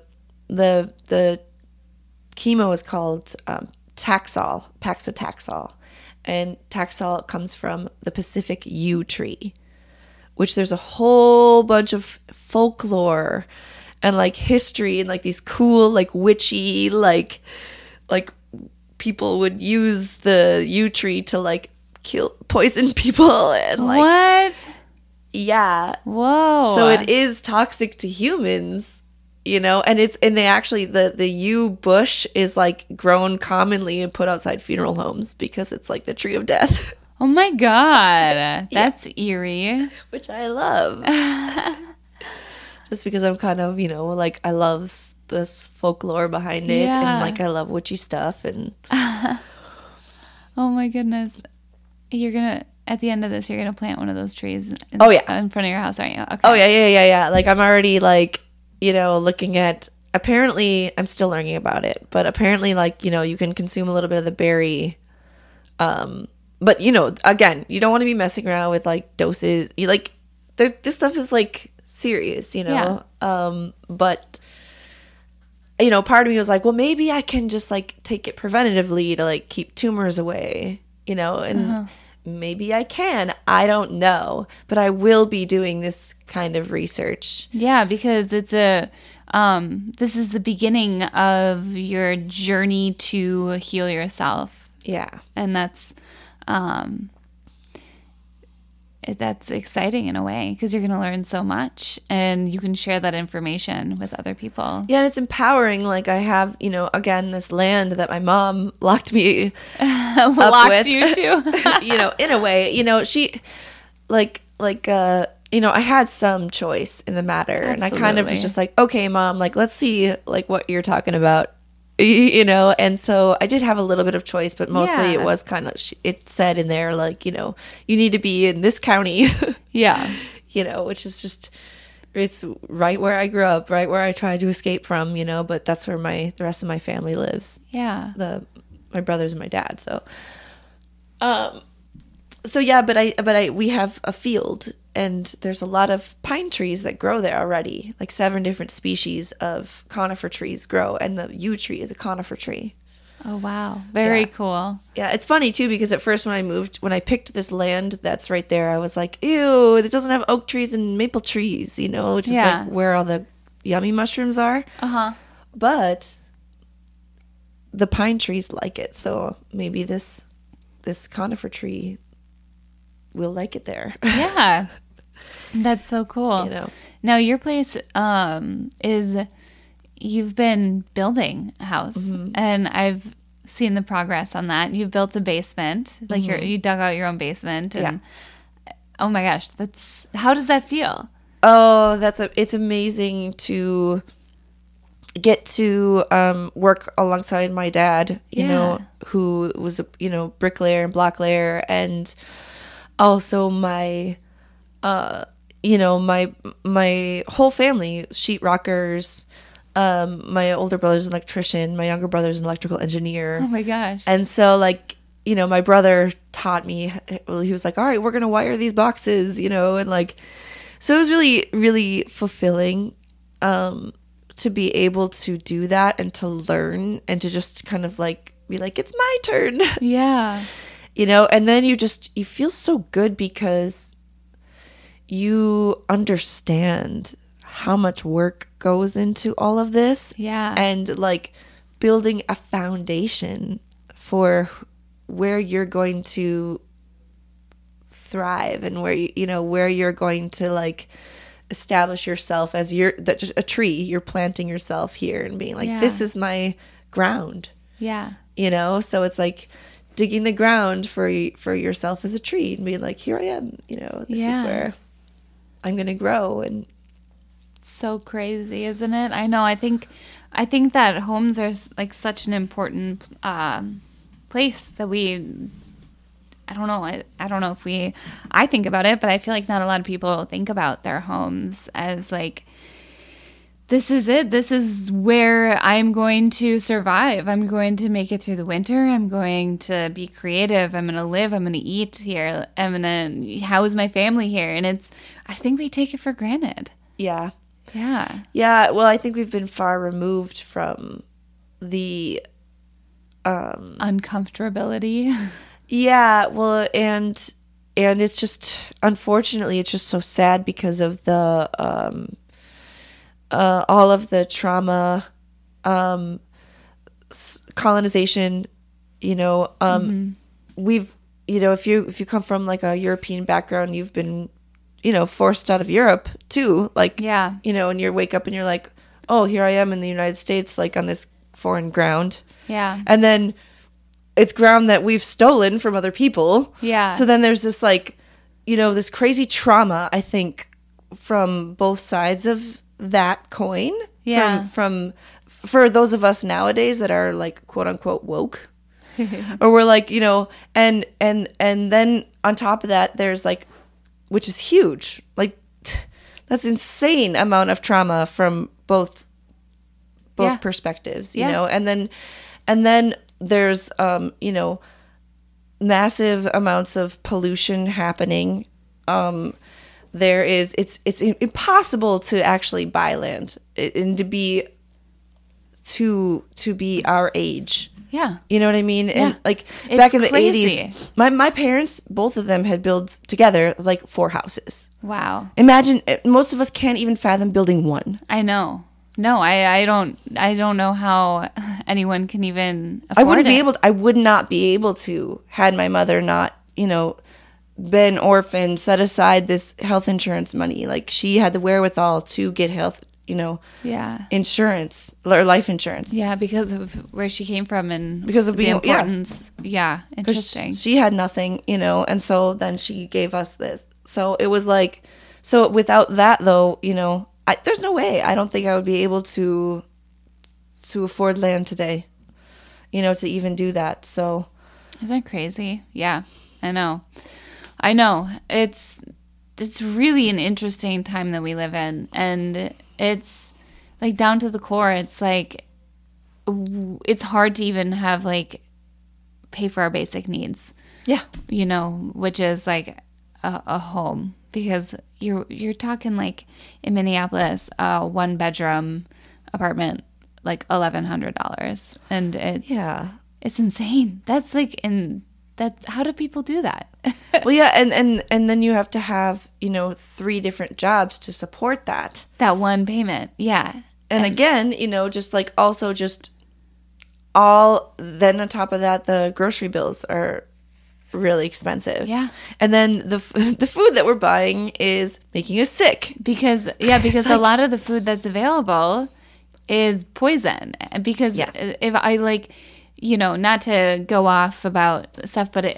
chemo is called Taxol, Paxitaxol. And Taxol comes from the Pacific yew tree, which there's a whole bunch of folklore and like history and like these cool like witchy like people would use the yew tree to like poison people and like what? yeah. Whoa. So it is toxic to humans, and they actually the yew bush is like grown commonly and put outside funeral homes because it's like the tree of death, Oh my God. That's eerie. which I love. Just because I'm kind of, like I love this folklore behind it, Yeah. and like I love witchy stuff, and Oh my goodness. At the end of this, you're going to plant one of those trees Oh, yeah. in front of your house, aren't you? Okay. oh yeah. Like I'm already like, looking at, apparently I'm still learning about it, but apparently like, you can consume a little bit of the berry. But again, you don't want to be messing around with like doses. This stuff is like serious, Yeah. But part of me was like, well, maybe I can just like take it preventatively to like keep tumors away, and maybe I can. I don't know, but I will be doing this kind of research. Yeah, because it's this is the beginning of your journey to heal yourself. Yeah. And that's exciting in a way, because you're going to learn so much and you can share that information with other people. Yeah, and it's empowering. Like I have, again, this land that my mom locked me Locked with. you too. In a way, she I had some choice in the matter. And I kind of was Absolutely. just like, okay, Mom, like, let's see like what you're talking about, and so I did have a little bit of choice, but mostly Yeah. it was kind of, it said in there, like, you need to be in this county, Yeah. which is just, it's right where I grew up, right where I tried to escape from, but that's where the rest of my family lives. Yeah. My brothers and my dad. So yeah, but we have a field, and there's a lot of pine trees that grow there already. Like 7 different species of conifer trees grow, and the yew tree is a conifer tree. Oh, wow. Very Yeah. cool. Yeah, it's funny too, because at first when I picked this land that's right there, I was like, ew, this doesn't have oak trees and maple trees, which is Yeah. like where all the yummy mushrooms are. Uh-huh. But the pine trees like it, so maybe this conifer tree will like it there. Yeah. That's so cool. Now your place is, you've been building a house, and I've seen the progress on that. You've built a basement, like you dug out your own basement, and oh my gosh, how does that feel? Oh, it's amazing to get to work alongside my dad, Yeah. who was a bricklayer and blocklayer, and also my my whole family, sheetrockers. My older brother's an electrician, my younger brother's an electrical engineer. Oh my gosh. And so like, my brother taught me, he was like, all right, we're going to wire these boxes, and like, so it was really, really fulfilling, to be able to do that and to learn and to just kind of like be like, it's my turn, Yeah. and then you feel so good because you understand how much work goes into all of this. Yeah. And like building a foundation for where you're going to thrive and where where you're going to like establish yourself as a tree. You're planting yourself here and being like, Yeah. this is my ground, Yeah. you know? So it's like digging the ground for yourself as a tree and being like, here I am, you know, this Yeah. is where I'm going to grow. And So crazy, isn't it? I know. I think that homes are like such an important place that we. I don't know. I don't know if we. I think about it, but I feel like not a lot of people think about their homes as like. This is it. This is where I'm going to survive. I'm going to make it through the winter. I'm going to be creative. I'm going to live. I'm going to eat here. I'm going to house my family here. And I think we take it for granted. yeah. Yeah. Yeah. Well, I think we've been far removed from the, Uncomfortability. yeah. Well, and it's just, unfortunately, it's just so sad because of the, all of the trauma, colonization, you know, we've, you know, if you come from like a European background, you've been, you know, forced out of Europe too. Like, Yeah. you know, and you wake up and you're like, oh, here I am in the United States, like on this foreign ground. Yeah. And then it's ground that we've stolen from other people. Yeah. So then there's this like, you know, this crazy trauma, I think, from both sides of that coin. Yeah. From for those of us nowadays that are like quote unquote woke. Or we're like, you know, and then on top of that there's like, which is huge. Like that's insane amount of trauma from both Yeah. perspectives, you Yeah. know. And then there's you know, massive amounts of pollution happening. There is it's impossible to actually buy land and to be our age. Yeah. You know what I mean? And Yeah. like It's back in the crazy. 80s, my parents, both of them had built together like 4 houses. Wow. Imagine, most of us can't even fathom building one. I know. No, I don't know how anyone can even afford I wouldn't it. be able to, I would not be able to had my mother not, you know, been orphaned, set aside this health insurance money. Like she had the wherewithal to get health, you know, Yeah. insurance or life insurance. Yeah, because of where she came from and Because of the being- yeah. importance. Yeah, 'Cause interesting. she had nothing, you know, and so then she gave us this. So it was like, so without that though, you know, there's no way. I don't think I would be able to afford land today, you know, to even do that. So Isn't that crazy? Yeah, I know. It's really an interesting time that we live in, and it's like down to the core. It's like it's hard to even have like pay for our basic needs, yeah, you know, which is like a home, because you're talking like in Minneapolis, a 1-bedroom apartment, like $1,100, and it's insane. That's like how do people do that? well, yeah, and then you have to have, you know, 3 different jobs to support that. That one payment, yeah. And again, you know, just like also just all, then on top of that, the grocery bills are really expensive. Yeah. And then the food that we're buying is making us sick. Because a lot of the food that's available is poison. Because Yeah. if I like, you know, not to go off about stuff, but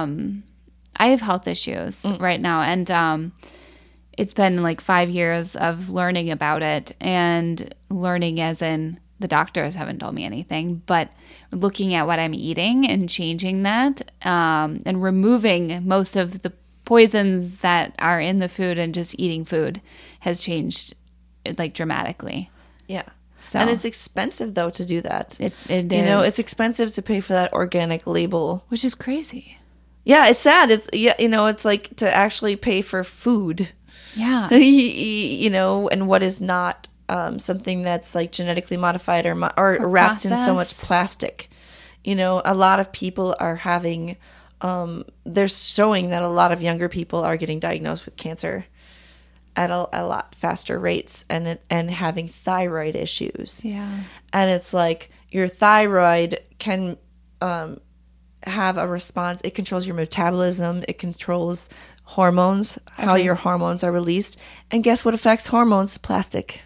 I have health issues right now, and it's been like 5 years of learning about it, and learning as in the doctors haven't told me anything, but looking at what I'm eating and changing that, and removing most of the poisons that are in the food and just eating food has changed like dramatically. Yeah. So And it's expensive though to do that. it You know, is. it's expensive to pay for that organic label. Which is crazy. Yeah, it's sad. It's, yeah, you know, it's like to actually pay for food. Yeah. You know, and what is not something that's like genetically modified or wrapped in so much processed. plastic. You know, a lot of people are having, they're showing that a lot of younger people are getting diagnosed with cancer at a lot faster rates, and having thyroid issues. Yeah. And it's like your thyroid can have a response. It controls your metabolism. It controls hormones, how your hormones are released. And guess what affects hormones? Plastic.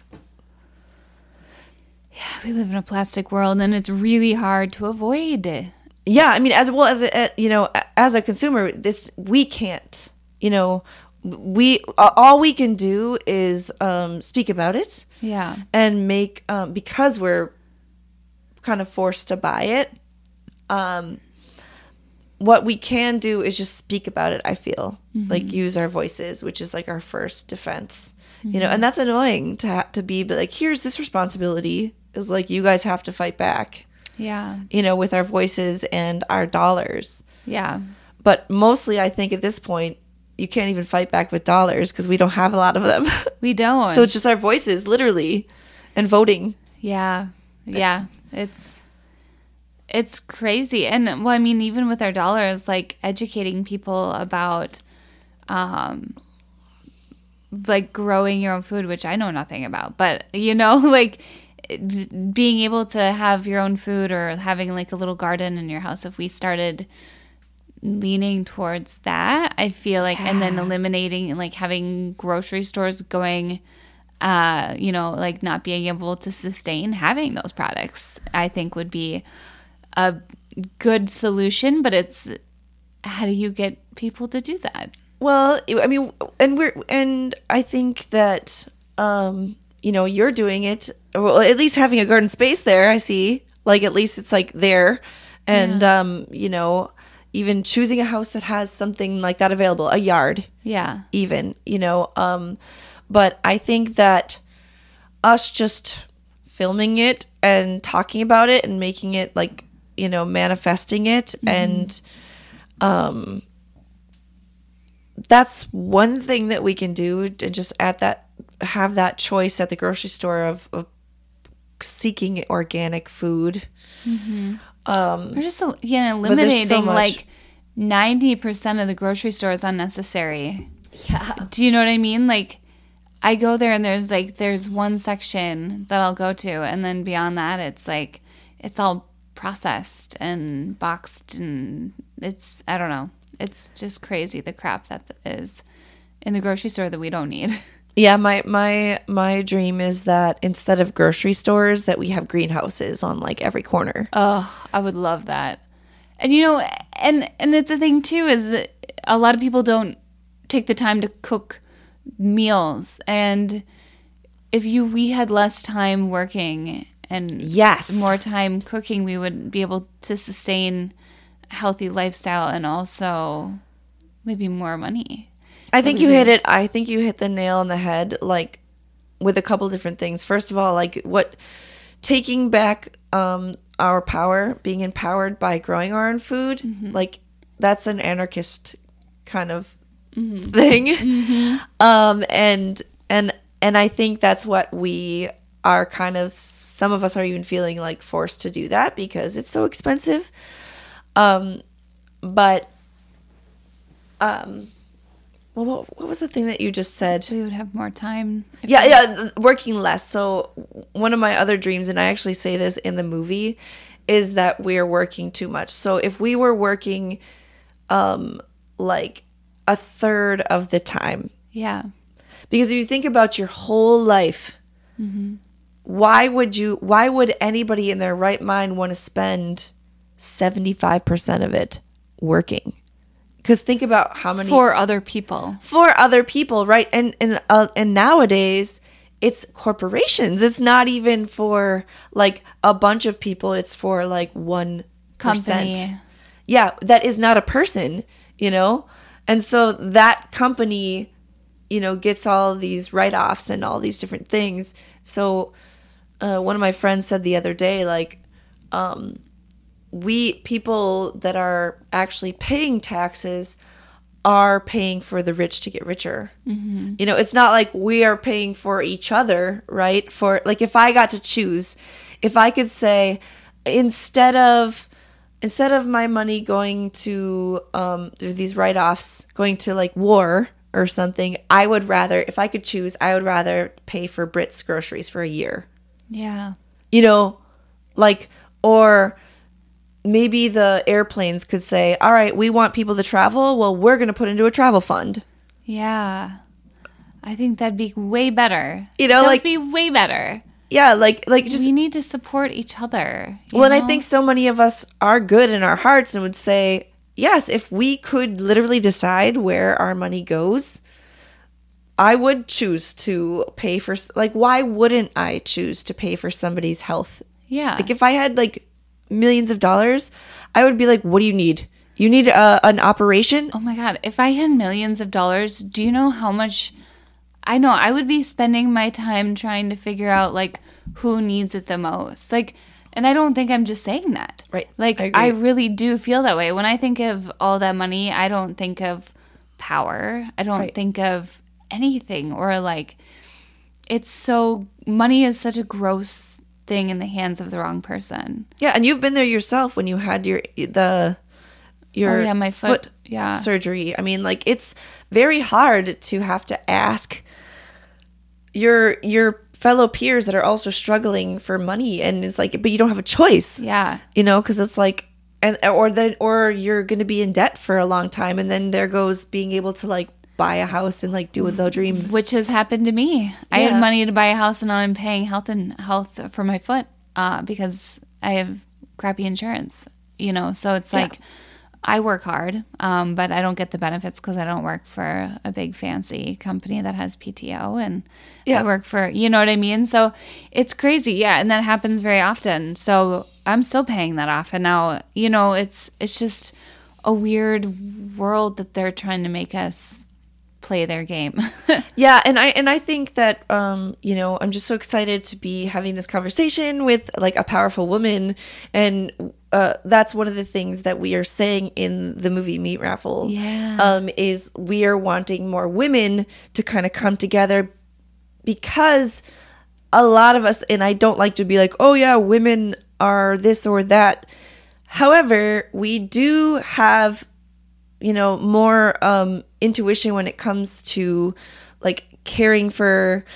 Yeah, we live in a plastic world, and it's really hard to avoid. Yeah, I mean, as well as as a consumer, we can't. We all we can do is speak about it. Yeah. And make because we're kind of forced to buy it. What we can do is just speak about it. I feel like use our voices, which is like our first defense. And that's annoying to be, but like, here's this responsibility is like, you guys have to fight back. Yeah. With our voices and our dollars. Yeah. But mostly, I think at this point, you can't even fight back with dollars because we don't have a lot of them. We don't. So it's just our voices, literally, and voting. Yeah. Yeah. It's crazy. And well, I mean, even with our dollars, like educating people about like growing your own food, which I know nothing about, but like being able to have your own food or having like a little garden in your house, if we started leaning towards that, I feel like, and then eliminating like having grocery stores going, like not being able to sustain having those products, I think would be a good solution. But it's, how do you get people to do that? Well, I mean, and I think that you're doing it, well, at least having a garden space there. I see, like, at least it's like there, and even choosing a house that has something like that available, a yard, even, but I think that us just filming it and talking about it and making it like, manifesting it, and that's one thing that we can do, and just have that choice at the grocery store of seeking organic food. We're just eliminating so like 90% of the grocery store is unnecessary. Yeah. Do you know what I mean? Like, I go there and there's one section that I'll go to, and then beyond that, it's like it's all processed and boxed, and I don't know. It's just crazy, the crap that is in the grocery store that we don't need. Yeah, my dream is that instead of grocery stores, that we have greenhouses on like every corner. Oh, I would love that. And and it's the thing too, is a lot of people don't take the time to cook meals, and if we had less time working and more time cooking, we would be able to sustain a healthy lifestyle and also maybe more money. I think you hit it. I think you hit the nail on the head, like with a couple different things. First of all, like taking back our power, being empowered by growing our own food, like that's an anarchist kind of thing. And I think that's what we are kind of, some of us are even feeling like forced to do that because it's so expensive. But well, what was the thing that you just said? We would have more time. Working less. So one of my other dreams, and I actually say this in the movie, is that we're working too much. So if we were working like a third of the time. Yeah. Because if you think about your whole life, why would anybody in their right mind want to spend 75% of it working? Because think about how many for other people, right? And nowadays it's corporations. It's not even for like a bunch of people. It's for like 1%. Company. Yeah, that is not a person, and so that company, gets all these write-offs and all these different things. So one of my friends said the other day, like, people that are actually paying taxes are paying for the rich to get richer. It's not like we are paying for each other, right? For like, if I got to choose, if I could say, instead of my money going to these write-offs going to like war or something, I would rather, if I could choose, I would rather pay for Brit's groceries for a year. Yeah. Like, or maybe the airplanes could say, all right, we want people to travel. Well, we're going to put into a travel fund. Yeah. I think that'd be way better. You know, that'd like- be way better. Yeah, like just We need to support each other. you well, and I know? think so many of us are good in our hearts and would say, yes, if we could literally decide where our money goes, I would choose to pay for, like, why wouldn't I choose to pay for somebody's health? Yeah. Like, if I had, like, millions of dollars, I would be like, what do you need? You need an operation? Oh my God. If I had millions of dollars, do you know how much? I know I would be spending my time trying to figure out like who needs it the most. Like, and I don't think I'm just saying that. Right. Like, I agree. I really do feel that way. When I think of all that money, I don't think of power. I don't Right. think of anything or like, it's so, money is such a gross thing in the hands of the wrong person. Yeah, and you've been there yourself when you had your my foot. Yeah. surgery. I mean, like, it's very hard to have to ask your fellow peers that are also struggling for money, and it's like, but you don't have a choice. Yeah. You know, because it's like, or you're going to be in debt for a long time, and then there goes being able to like buy a house and like do the dream. Which has happened to me. I Yeah. had money to buy a house and now I'm paying health for my foot because I have crappy insurance, you know? So it's like I work hard, but I don't get the benefits because I don't work for a big fancy company that has PTO and Yeah. I work for, you know what I mean? So it's crazy. Yeah. And that happens very often. So I'm still paying that off. And now, you know, it's just a weird world that they're trying to make us play their game. Yeah, and I think that you know, I'm just so excited to be having this conversation with like a powerful woman, and that's one of the things that we are saying in the movie Meat Raffle. Yeah. Is we are wanting more women to kind of come together, because a lot of us, and I don't like to be like, oh yeah, women are this or that. However, we do have, you know, more intuition when it comes to like caring for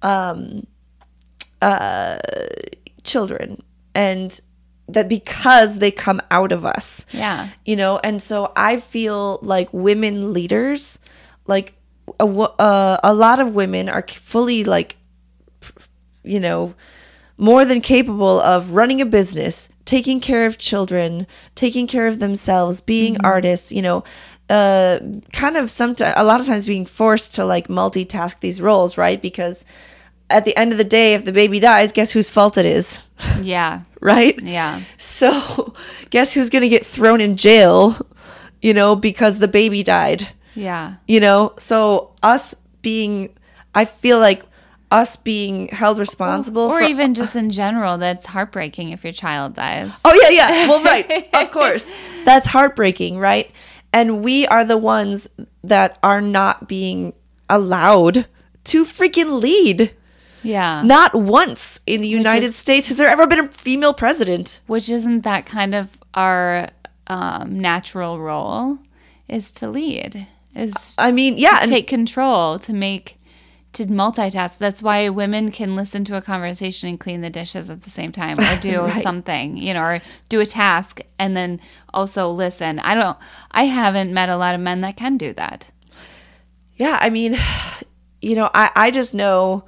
children, and that because they come out of us. Yeah. You know, and so I feel like women leaders, like a lot of women are fully like, you know, more than capable of running a business, taking care of children, taking care of themselves, being artists, you know, kind of a lot of times being forced to like multitask these roles, right? Because at the end of the day, if the baby dies, guess whose fault it is, Yeah. right? Yeah. So guess who's going to get thrown in jail, you know, because the baby died, Yeah. you know? So I feel like us being held responsible Or for even just in general, that's heartbreaking if your child dies. Oh, yeah. Well, right. Of course. That's heartbreaking, right? And we are the ones that are not being allowed to freaking lead. Yeah. Not once in the United States has there ever been a female president. Which isn't that kind of our natural role, is to lead, is I mean, yeah. to And take control, to multitask. That's why women can listen to a conversation and clean the dishes at the same time, or do Right. something, you know, or do a task and then also listen. I haven't met a lot of men that can do that. yeah, I mean, you know, I just know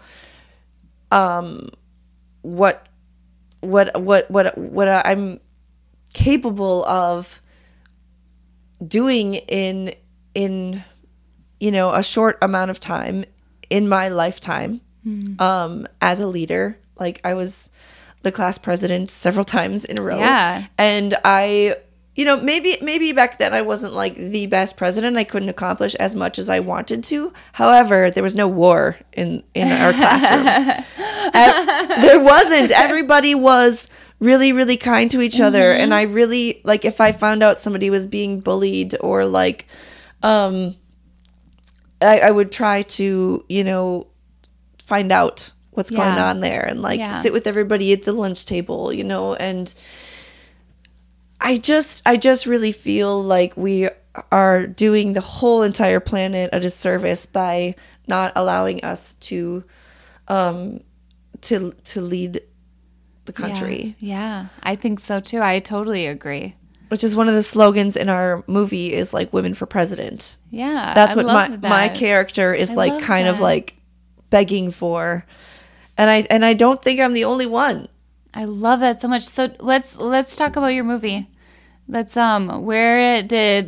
what I'm capable of doing in you know, a short amount of time in my lifetime as a leader. Like, I was the class president several times in a row. Yeah. And I, you know, maybe back then I wasn't like the best president. I couldn't accomplish as much as I wanted to. However, there was no war in our classroom. There wasn't. Everybody was really, really kind to each other. And I really, like, if I found out somebody was being bullied or like, I would try to, you know, find out what's going Yeah. on there and like Yeah. sit with everybody at the lunch table, you know, and I just really feel like we are doing the whole entire planet a disservice by not allowing us to lead the country. Yeah, I think so too. I totally agree. Which is one of the slogans in our movie is like women for president. Yeah. That's I what love my that. character is I like love kind of that. like begging for. And I don't think I'm the only one. I love that so much. So let's talk about your movie. Let's where did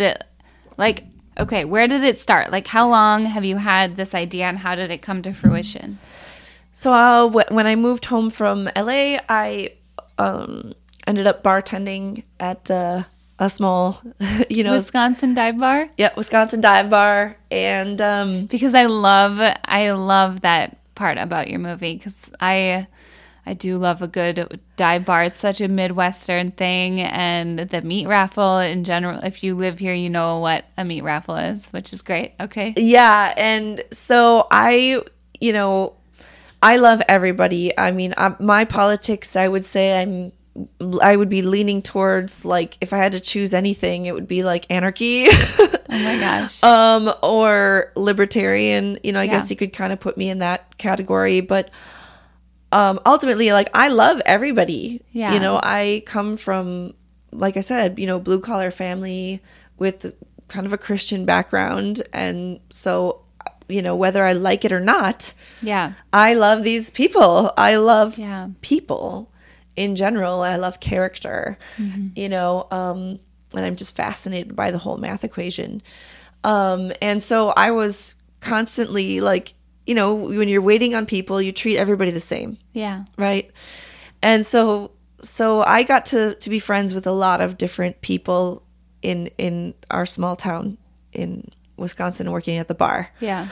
it start? Like, how long have you had this idea, and how did it come to fruition? So when I moved home from LA, I ended up bartending at a small, Wisconsin Dive Bar? Wisconsin dive bar, and Because I love that part about your movie, because I do love a good dive bar. It's such a Midwestern thing, and the meat raffle in general. If you live here, you know what a meat raffle is, which is great. Okay. yeah, and so I love everybody. I mean, my politics, I would say I would be leaning towards, like, if I had to choose anything, it would be like anarchy. Oh my gosh. Or libertarian. I guess you could kind of put me in that category, but ultimately, like, I love everybody. Yeah. I come from, like I said, blue collar family with kind of a Christian background, and so whether I like it or not, Yeah. I love these people. I love Yeah. people in general. I love character, and I'm just fascinated by the whole math equation. And so I was constantly like, when you're waiting on people, you treat everybody the same, Yeah. right? And so I got to be friends with a lot of different people in our small town in Wisconsin, working at the bar. Yeah.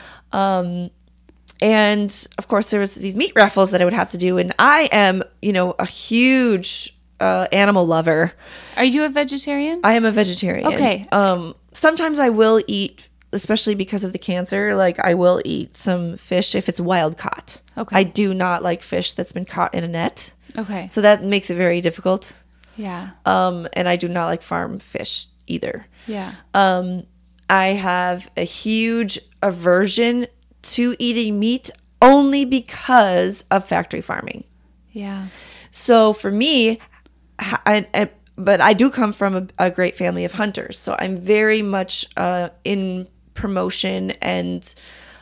And of course, there was these meat raffles that I would have to do, and I am, a huge animal lover. Are you a vegetarian? I am a vegetarian. Okay. Sometimes I will eat, especially because of the cancer. Like, I will eat some fish if it's wild caught. Okay. I do not like fish that's been caught in a net, Okay. so that makes it very difficult. Yeah. And I do not like farm fish either. Yeah. I have a huge aversion to eating meat only because of factory farming. Yeah. So for me, but I do come from a great family of hunters. So I'm very much in promotion and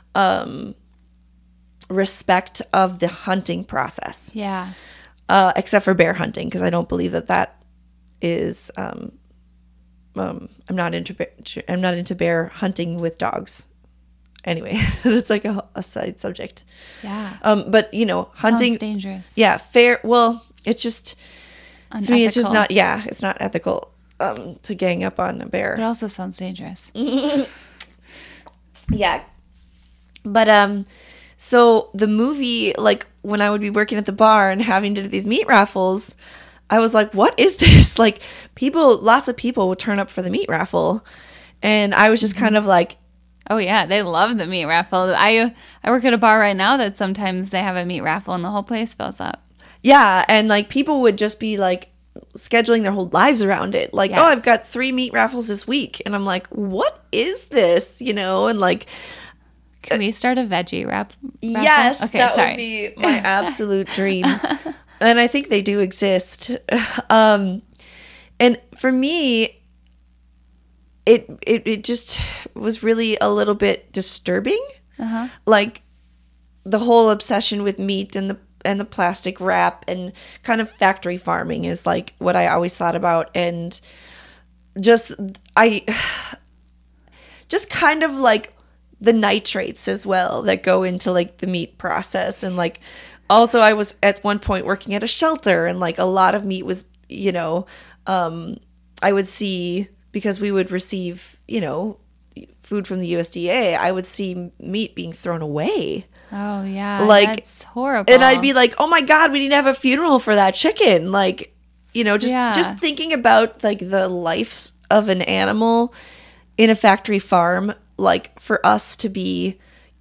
respect of the hunting process. Yeah. Except for bear hunting, because I don't believe that is. I'm not into bear hunting with dogs. Anyway, that's like a side subject. Yeah. But hunting. Sounds dangerous. Yeah, fair. Well, it's just to me, it's just Unethical. not. Yeah, it's not ethical to gang up on a bear. It also sounds dangerous. Yeah, but so the movie, like, when I would be working at the bar and having to do these meat raffles, I was like, what is this? Like, lots of people would turn up for the meat raffle, and I was just kind of like, Oh yeah, they love the meat raffle. I work at a bar right now that sometimes they have a meat raffle and the whole place fills up. yeah, and like people would just be like scheduling their whole lives around it. Like, Yes. oh, I've got 3 meat raffles this week, and I'm like, what is this? And like, Can we start a veggie raffle? yes, Okay, that sorry. would be my absolute dream. And I think they do exist. And for me, it just was really a little bit disturbing. Like, the whole obsession with meat and the plastic wrap and kind of factory farming is like what I always thought about. And just kind of like the nitrates as well that go into like the meat process. And like, also I was at one point working at a shelter, and like a lot of meat was, I would see, because we would receive, food from the USDA, I would see meat being thrown away. Oh yeah, Like, that's horrible. And I'd be like, oh my God, we need to have a funeral for that chicken. Like, just thinking about like the life of an animal in a factory farm, like for us to be,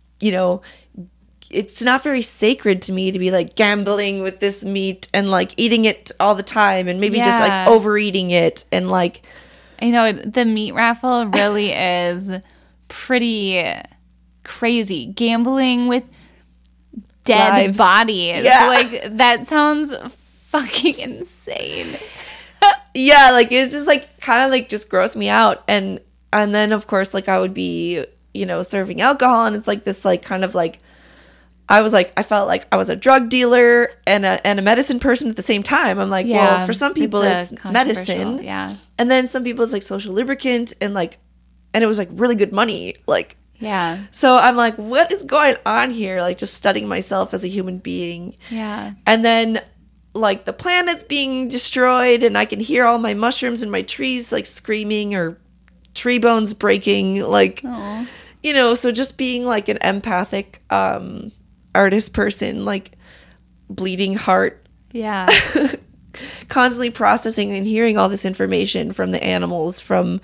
it's not very sacred to me to be like gambling with this meat and like eating it all the time and maybe just like Yeah. overeating it and like, the meat raffle really is pretty crazy. Gambling with dead Lives. bodies. Yeah. Like, that sounds fucking insane. Yeah, like it's just like kind of like just grossed me out. And then of course like I would be, serving alcohol, and it's like this like kind of like I felt like I was a drug dealer and a medicine person at the same time. I'm like, well, for some people it's medicine. Yeah. And then some people it's like social lubricant, and it was like really good money. Like, Yeah. so I'm like, what is going on here? Like just studying myself as a human being. Yeah. And then like the planet's being destroyed, and I can hear all my mushrooms and my trees like screaming, or tree bones breaking, like, Aw. so just being like an empathic artist person, like bleeding heart, Yeah. constantly processing and hearing all this information from the animals, from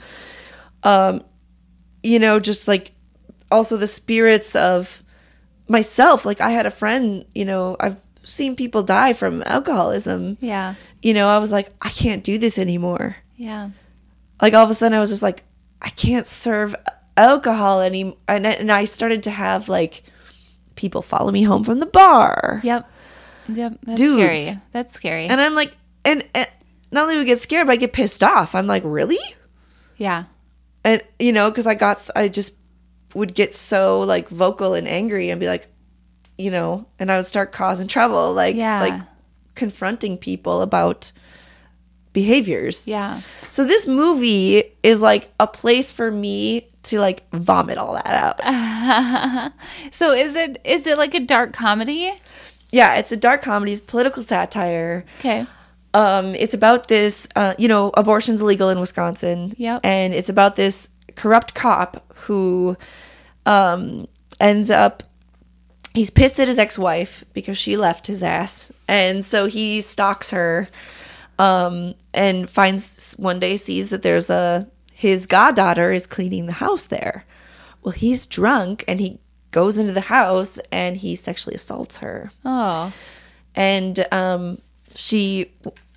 just like also the spirits of myself. Like I had a friend, I've seen people die from alcoholism. Yeah. I was like, I can't do this anymore. Yeah. Like all of a sudden I was just like, I can't serve alcohol anymore. And I started to have like people follow me home from the bar. Yep. That's Dudes. scary. That's scary. And I'm like, and not only would I get scared, but I get pissed off. I'm like, really? Yeah. And, because I just would get so like vocal and angry and be like, and I would start causing trouble, like, Yeah. like confronting people about behaviors. Yeah. So this movie is like a place for me to like vomit all that out. So is it like a dark comedy? Yeah, it's a dark comedy, it's political satire. Okay. It's about this, abortion's illegal in Wisconsin. Yep. And it's about this corrupt cop who ends up, he's pissed at his ex-wife because she left his ass. And so he stalks her and sees that his goddaughter is cleaning the house there. Well, he's drunk and he goes into the house and he sexually assaults her. Oh. And she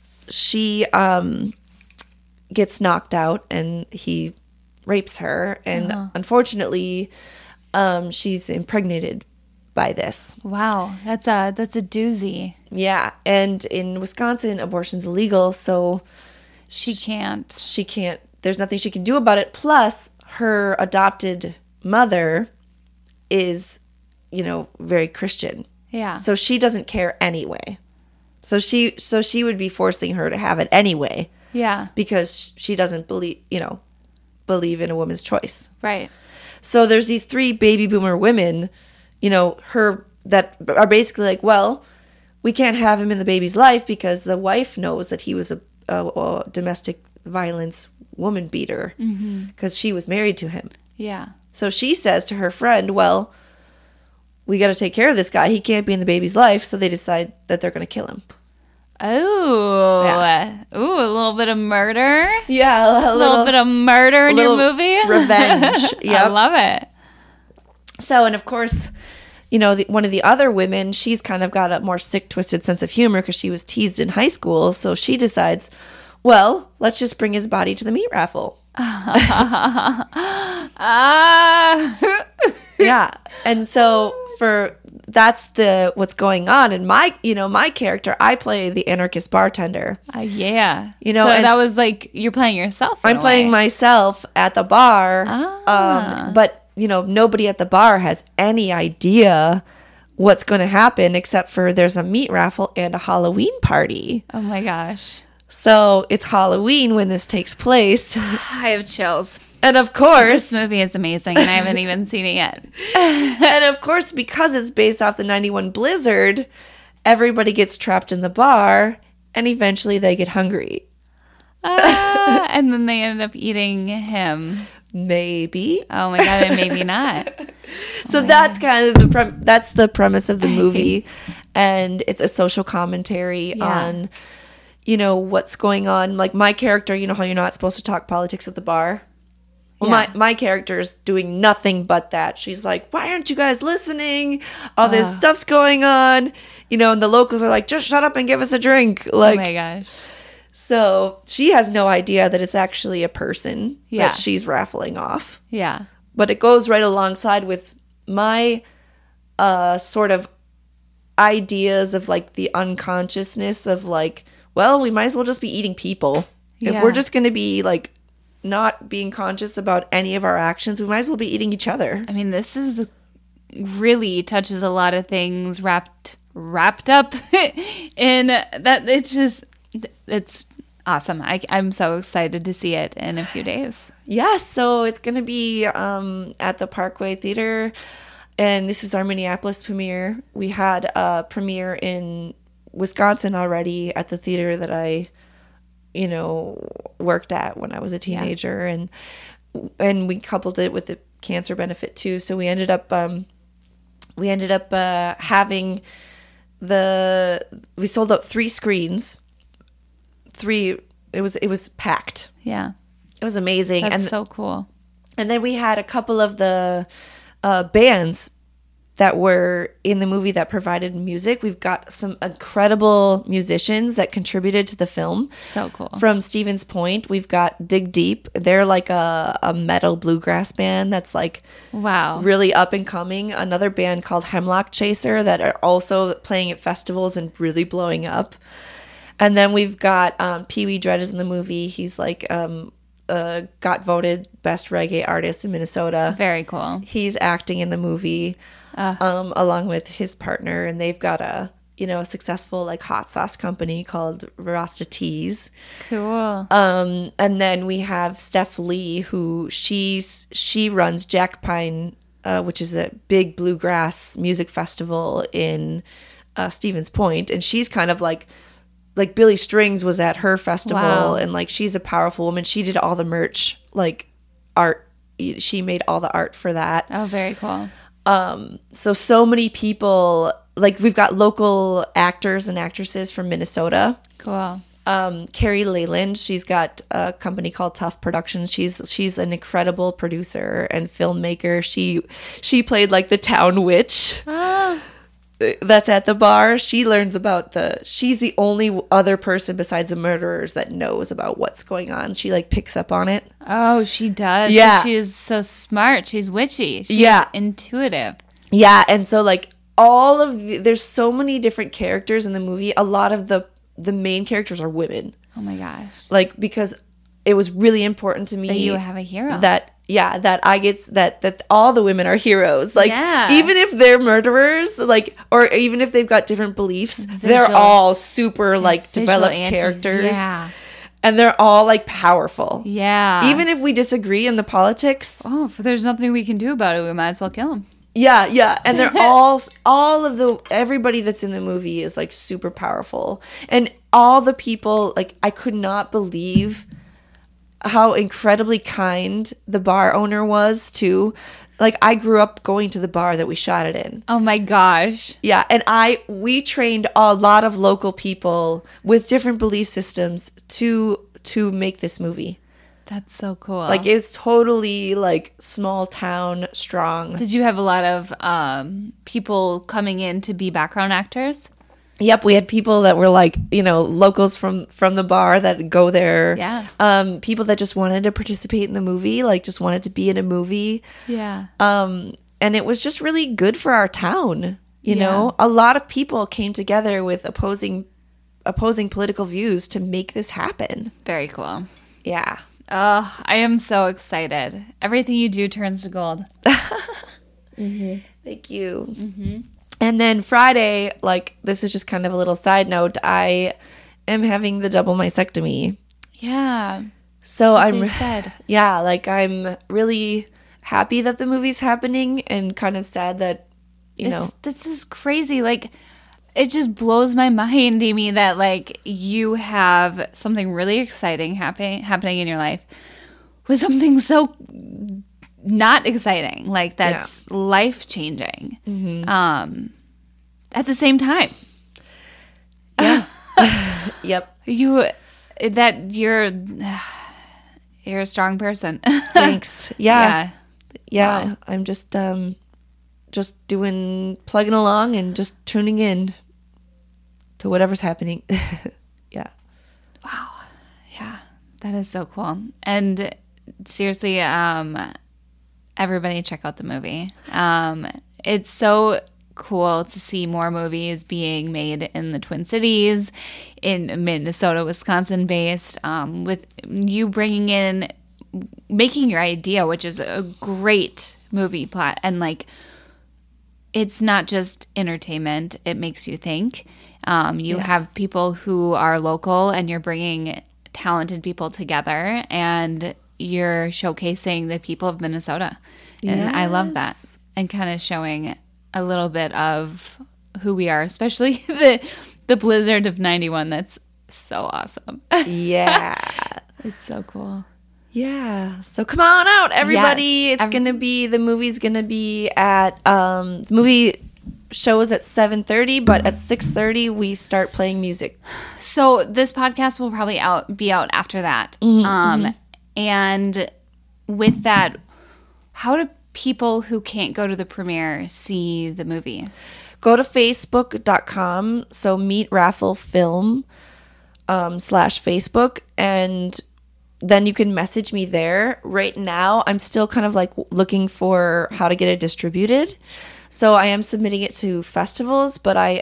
gets knocked out and he rapes her, and unfortunately she's impregnated by this. Wow. That's a doozy. Yeah, and in Wisconsin abortion's illegal, so She can't. there's nothing she can do about it. Plus her adopted mother is very Christian. Yeah. So she doesn't care anyway. So she would be forcing her to have it anyway Yeah. because she doesn't believe in a woman's choice. Right. So there's these three baby boomer women, that are basically like, well, we can't have him in the baby's life because the wife knows that he was a domestic violence woman beater because she was married to him. Yeah. So she says to her friend, well, we got to take care of this guy. He can't be in the baby's life. So they decide that they're going to kill him. Oh. Yeah. Ooh, a little bit of murder. Yeah, A little bit of murder in your little movie. revenge. I Yep. love it. So, and of course, one of the other women, she's kind of got a more sick, twisted sense of humor because she was teased in high school. So she decides, well, let's just bring his body to the meat raffle. Yeah. And so that's what's going on. And my character, I play the anarchist bartender. Yeah. So and that was like you're playing yourself. I'm playing myself at the bar. But nobody at the bar has any idea what's going to happen except for there's a meat raffle and a Halloween party. Oh my gosh. So it's Halloween when this takes place. I have chills. And of course, This movie is amazing, and I haven't even seen it yet. and of course, because it's based off the 91 blizzard, everybody gets trapped in the bar and eventually they get hungry. And then they ended up eating him. Maybe. Oh my god, and maybe not. So that's kind of that's the premise of the movie, and it's a social commentary on, what's going on. Like my character, how you're not supposed to talk politics at the bar. Well, Yeah. my character's doing nothing but that. She's like, why aren't you guys listening? All this stuff's going on, and the locals are like, just shut up and give us a drink. Like, Oh my gosh. so she has no idea that it's actually a person Yeah. that she's raffling off. Yeah. But it goes right alongside with my sort of ideas of like the unconsciousness of like, well, we might as well just be eating people. If Yeah. we're just going to be like not being conscious about any of our actions, we might as well be eating each other. I mean, this is really touches a lot of things wrapped up in that. It's awesome. I'm so excited to see it in a few days. Yeah, so it's going to be at the Parkway Theater, and this is our Minneapolis premiere. We had a premiere in Wisconsin already at the theater that I, worked at when I was a teenager, and we coupled it with the cancer benefit too. So we ended up having we sold out 3 screens. It was packed. Yeah, It was amazing. that's And so cool. and then we had a couple of the bands that were in the movie that provided music. We've got some incredible musicians that contributed to the film. So cool. From Stevens Point, we've got Dig Deep. They're like a metal bluegrass band that's like Wow. really up and coming. Another band called Hemlock Chaser that are also playing at festivals and really blowing up. And then we've got Pee Wee Dredd is in the movie. He's like got voted best reggae artist in Minnesota. Very cool. He's acting in the movie along with his partner, and they've got a successful like hot sauce company called Rasta Teas. Cool. And then we have Steph Lee, who she runs Jack Pine, which is a big bluegrass music festival in Stevens Point, and she's kind of like Billy Strings was at her festival. Wow. And like she's a powerful woman. She did all the merch, like art. She made all the art for that. Oh, very cool. So many people, like we've got local actors and actresses from Minnesota. Cool. Carrie Leyland, she's got a company called Tough Productions. She's an incredible producer and filmmaker. She played like the town witch that's at the bar. She learns about she's the only other person besides the murderers that knows about what's going on. She like picks up on it. Oh, she does. Yeah. She is so smart. She's witchy. She's Yeah. intuitive. Yeah, and so like there's so many different characters in the movie. A lot of the main characters are women. Oh my gosh. Like because it was really important to me That you have a hero. that I get that all the women are heroes. Like Yeah. even if they're murderers, like or even if they've got different beliefs, they're Visual- all super like Visual developed antics. characters. Yeah. And they're all like powerful. Yeah. Even if we disagree in the politics. Oh, if there's nothing we can do about it, we might as well kill him. Yeah. And they're everybody that's in the movie is like super powerful. And all the people, like I could not believe how incredibly kind the bar owner was too. Like I grew up going to the bar that we shot it in. Oh my gosh. Yeah, and we trained a lot of local people with different belief systems to make this movie. That's so cool. Like it's totally like small town strong. Did you have a lot of people coming in to be background actors? Yep, we had people that were like, locals from the bar that go there. Yeah. People that just wanted to participate in the movie, like just wanted to be in a movie. Yeah. And it was just really good for our town. You Yeah. know, a lot of people came together with opposing political views to make this happen. Very cool. Yeah. Oh, I am so excited. Everything you do turns to gold. Thank you. Mm-hmm. And then Friday, like this is just kind of a little side note, I am having the double mastectomy. Yeah. So That's what I'm you said. Yeah, like I'm really happy that the movie's happening and kind of sad that This is crazy. Like, it just blows my mind, Amy, that like you have something really exciting happening in your life with something so not exciting, like that's life changing. Mm-hmm. At the same time, Yep. you're a strong person. Thanks. Yeah. Wow. I'm just plugging along and just tuning in to whatever's happening. Yeah. Yeah, that is so cool. And seriously, everybody check out the movie. It's so cool to see more movies being made in the Twin Cities, in Minnesota, Wisconsin based, with you bringing in, making your idea, which is a great movie plot. And like, it's not just entertainment, it makes you think. You have people who are local and you're bringing talented people together and you're showcasing the people of Minnesota. And I love that. And kind of showing a little bit of who we are, especially the blizzard of 91. That's so awesome. Yeah. It's so cool. Yeah. So come on out, everybody. Yes. It's going to be, the movie's going to be at, the movie show is at 7:30, but at 6:30 we start playing music. So this podcast will probably be out after that. And with that, how do people who can't go to the premiere see the movie? Go to facebook.com. So Meet Raffle Film /Facebook. And then you can message me there. Right now, I'm still kind of like looking for how to get it distributed. So I am submitting it to festivals, but I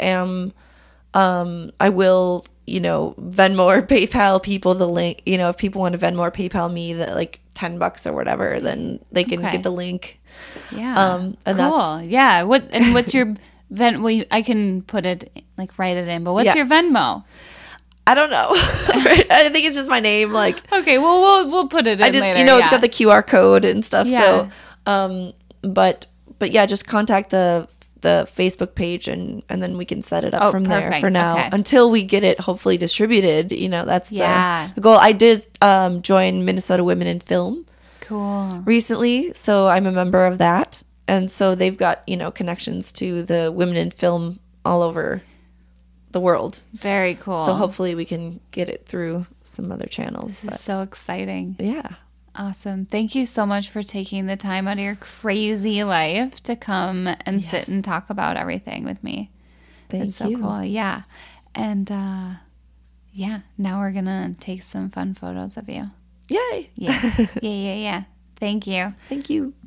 will, Venmo or PayPal people the link. If people want to Venmo or PayPal me the like $10 or whatever, then they can get the link. Yeah. And cool. Yeah. What's your Well, I can put it, like write it in, but what's your Venmo? I don't know. I think it's just my name. Like, okay, well, we'll put it in later. It's got the QR code and stuff. Yeah. So, but yeah, just contact the Facebook page and then we can set it up from there for now until we get it hopefully distributed. That's the goal. I did join Minnesota Women in Film recently, so I'm a member of that. And so they've got, connections to the women in film all over the world. Very cool. So hopefully we can get it through some other channels. This is so exciting. Yeah. Awesome. Thank you so much for taking the time out of your crazy life to come and sit and talk about everything with me. Thank you. So cool. Yeah. And now we're going to take some fun photos of you. Yay. Yeah. Yeah. Thank you. Thank you.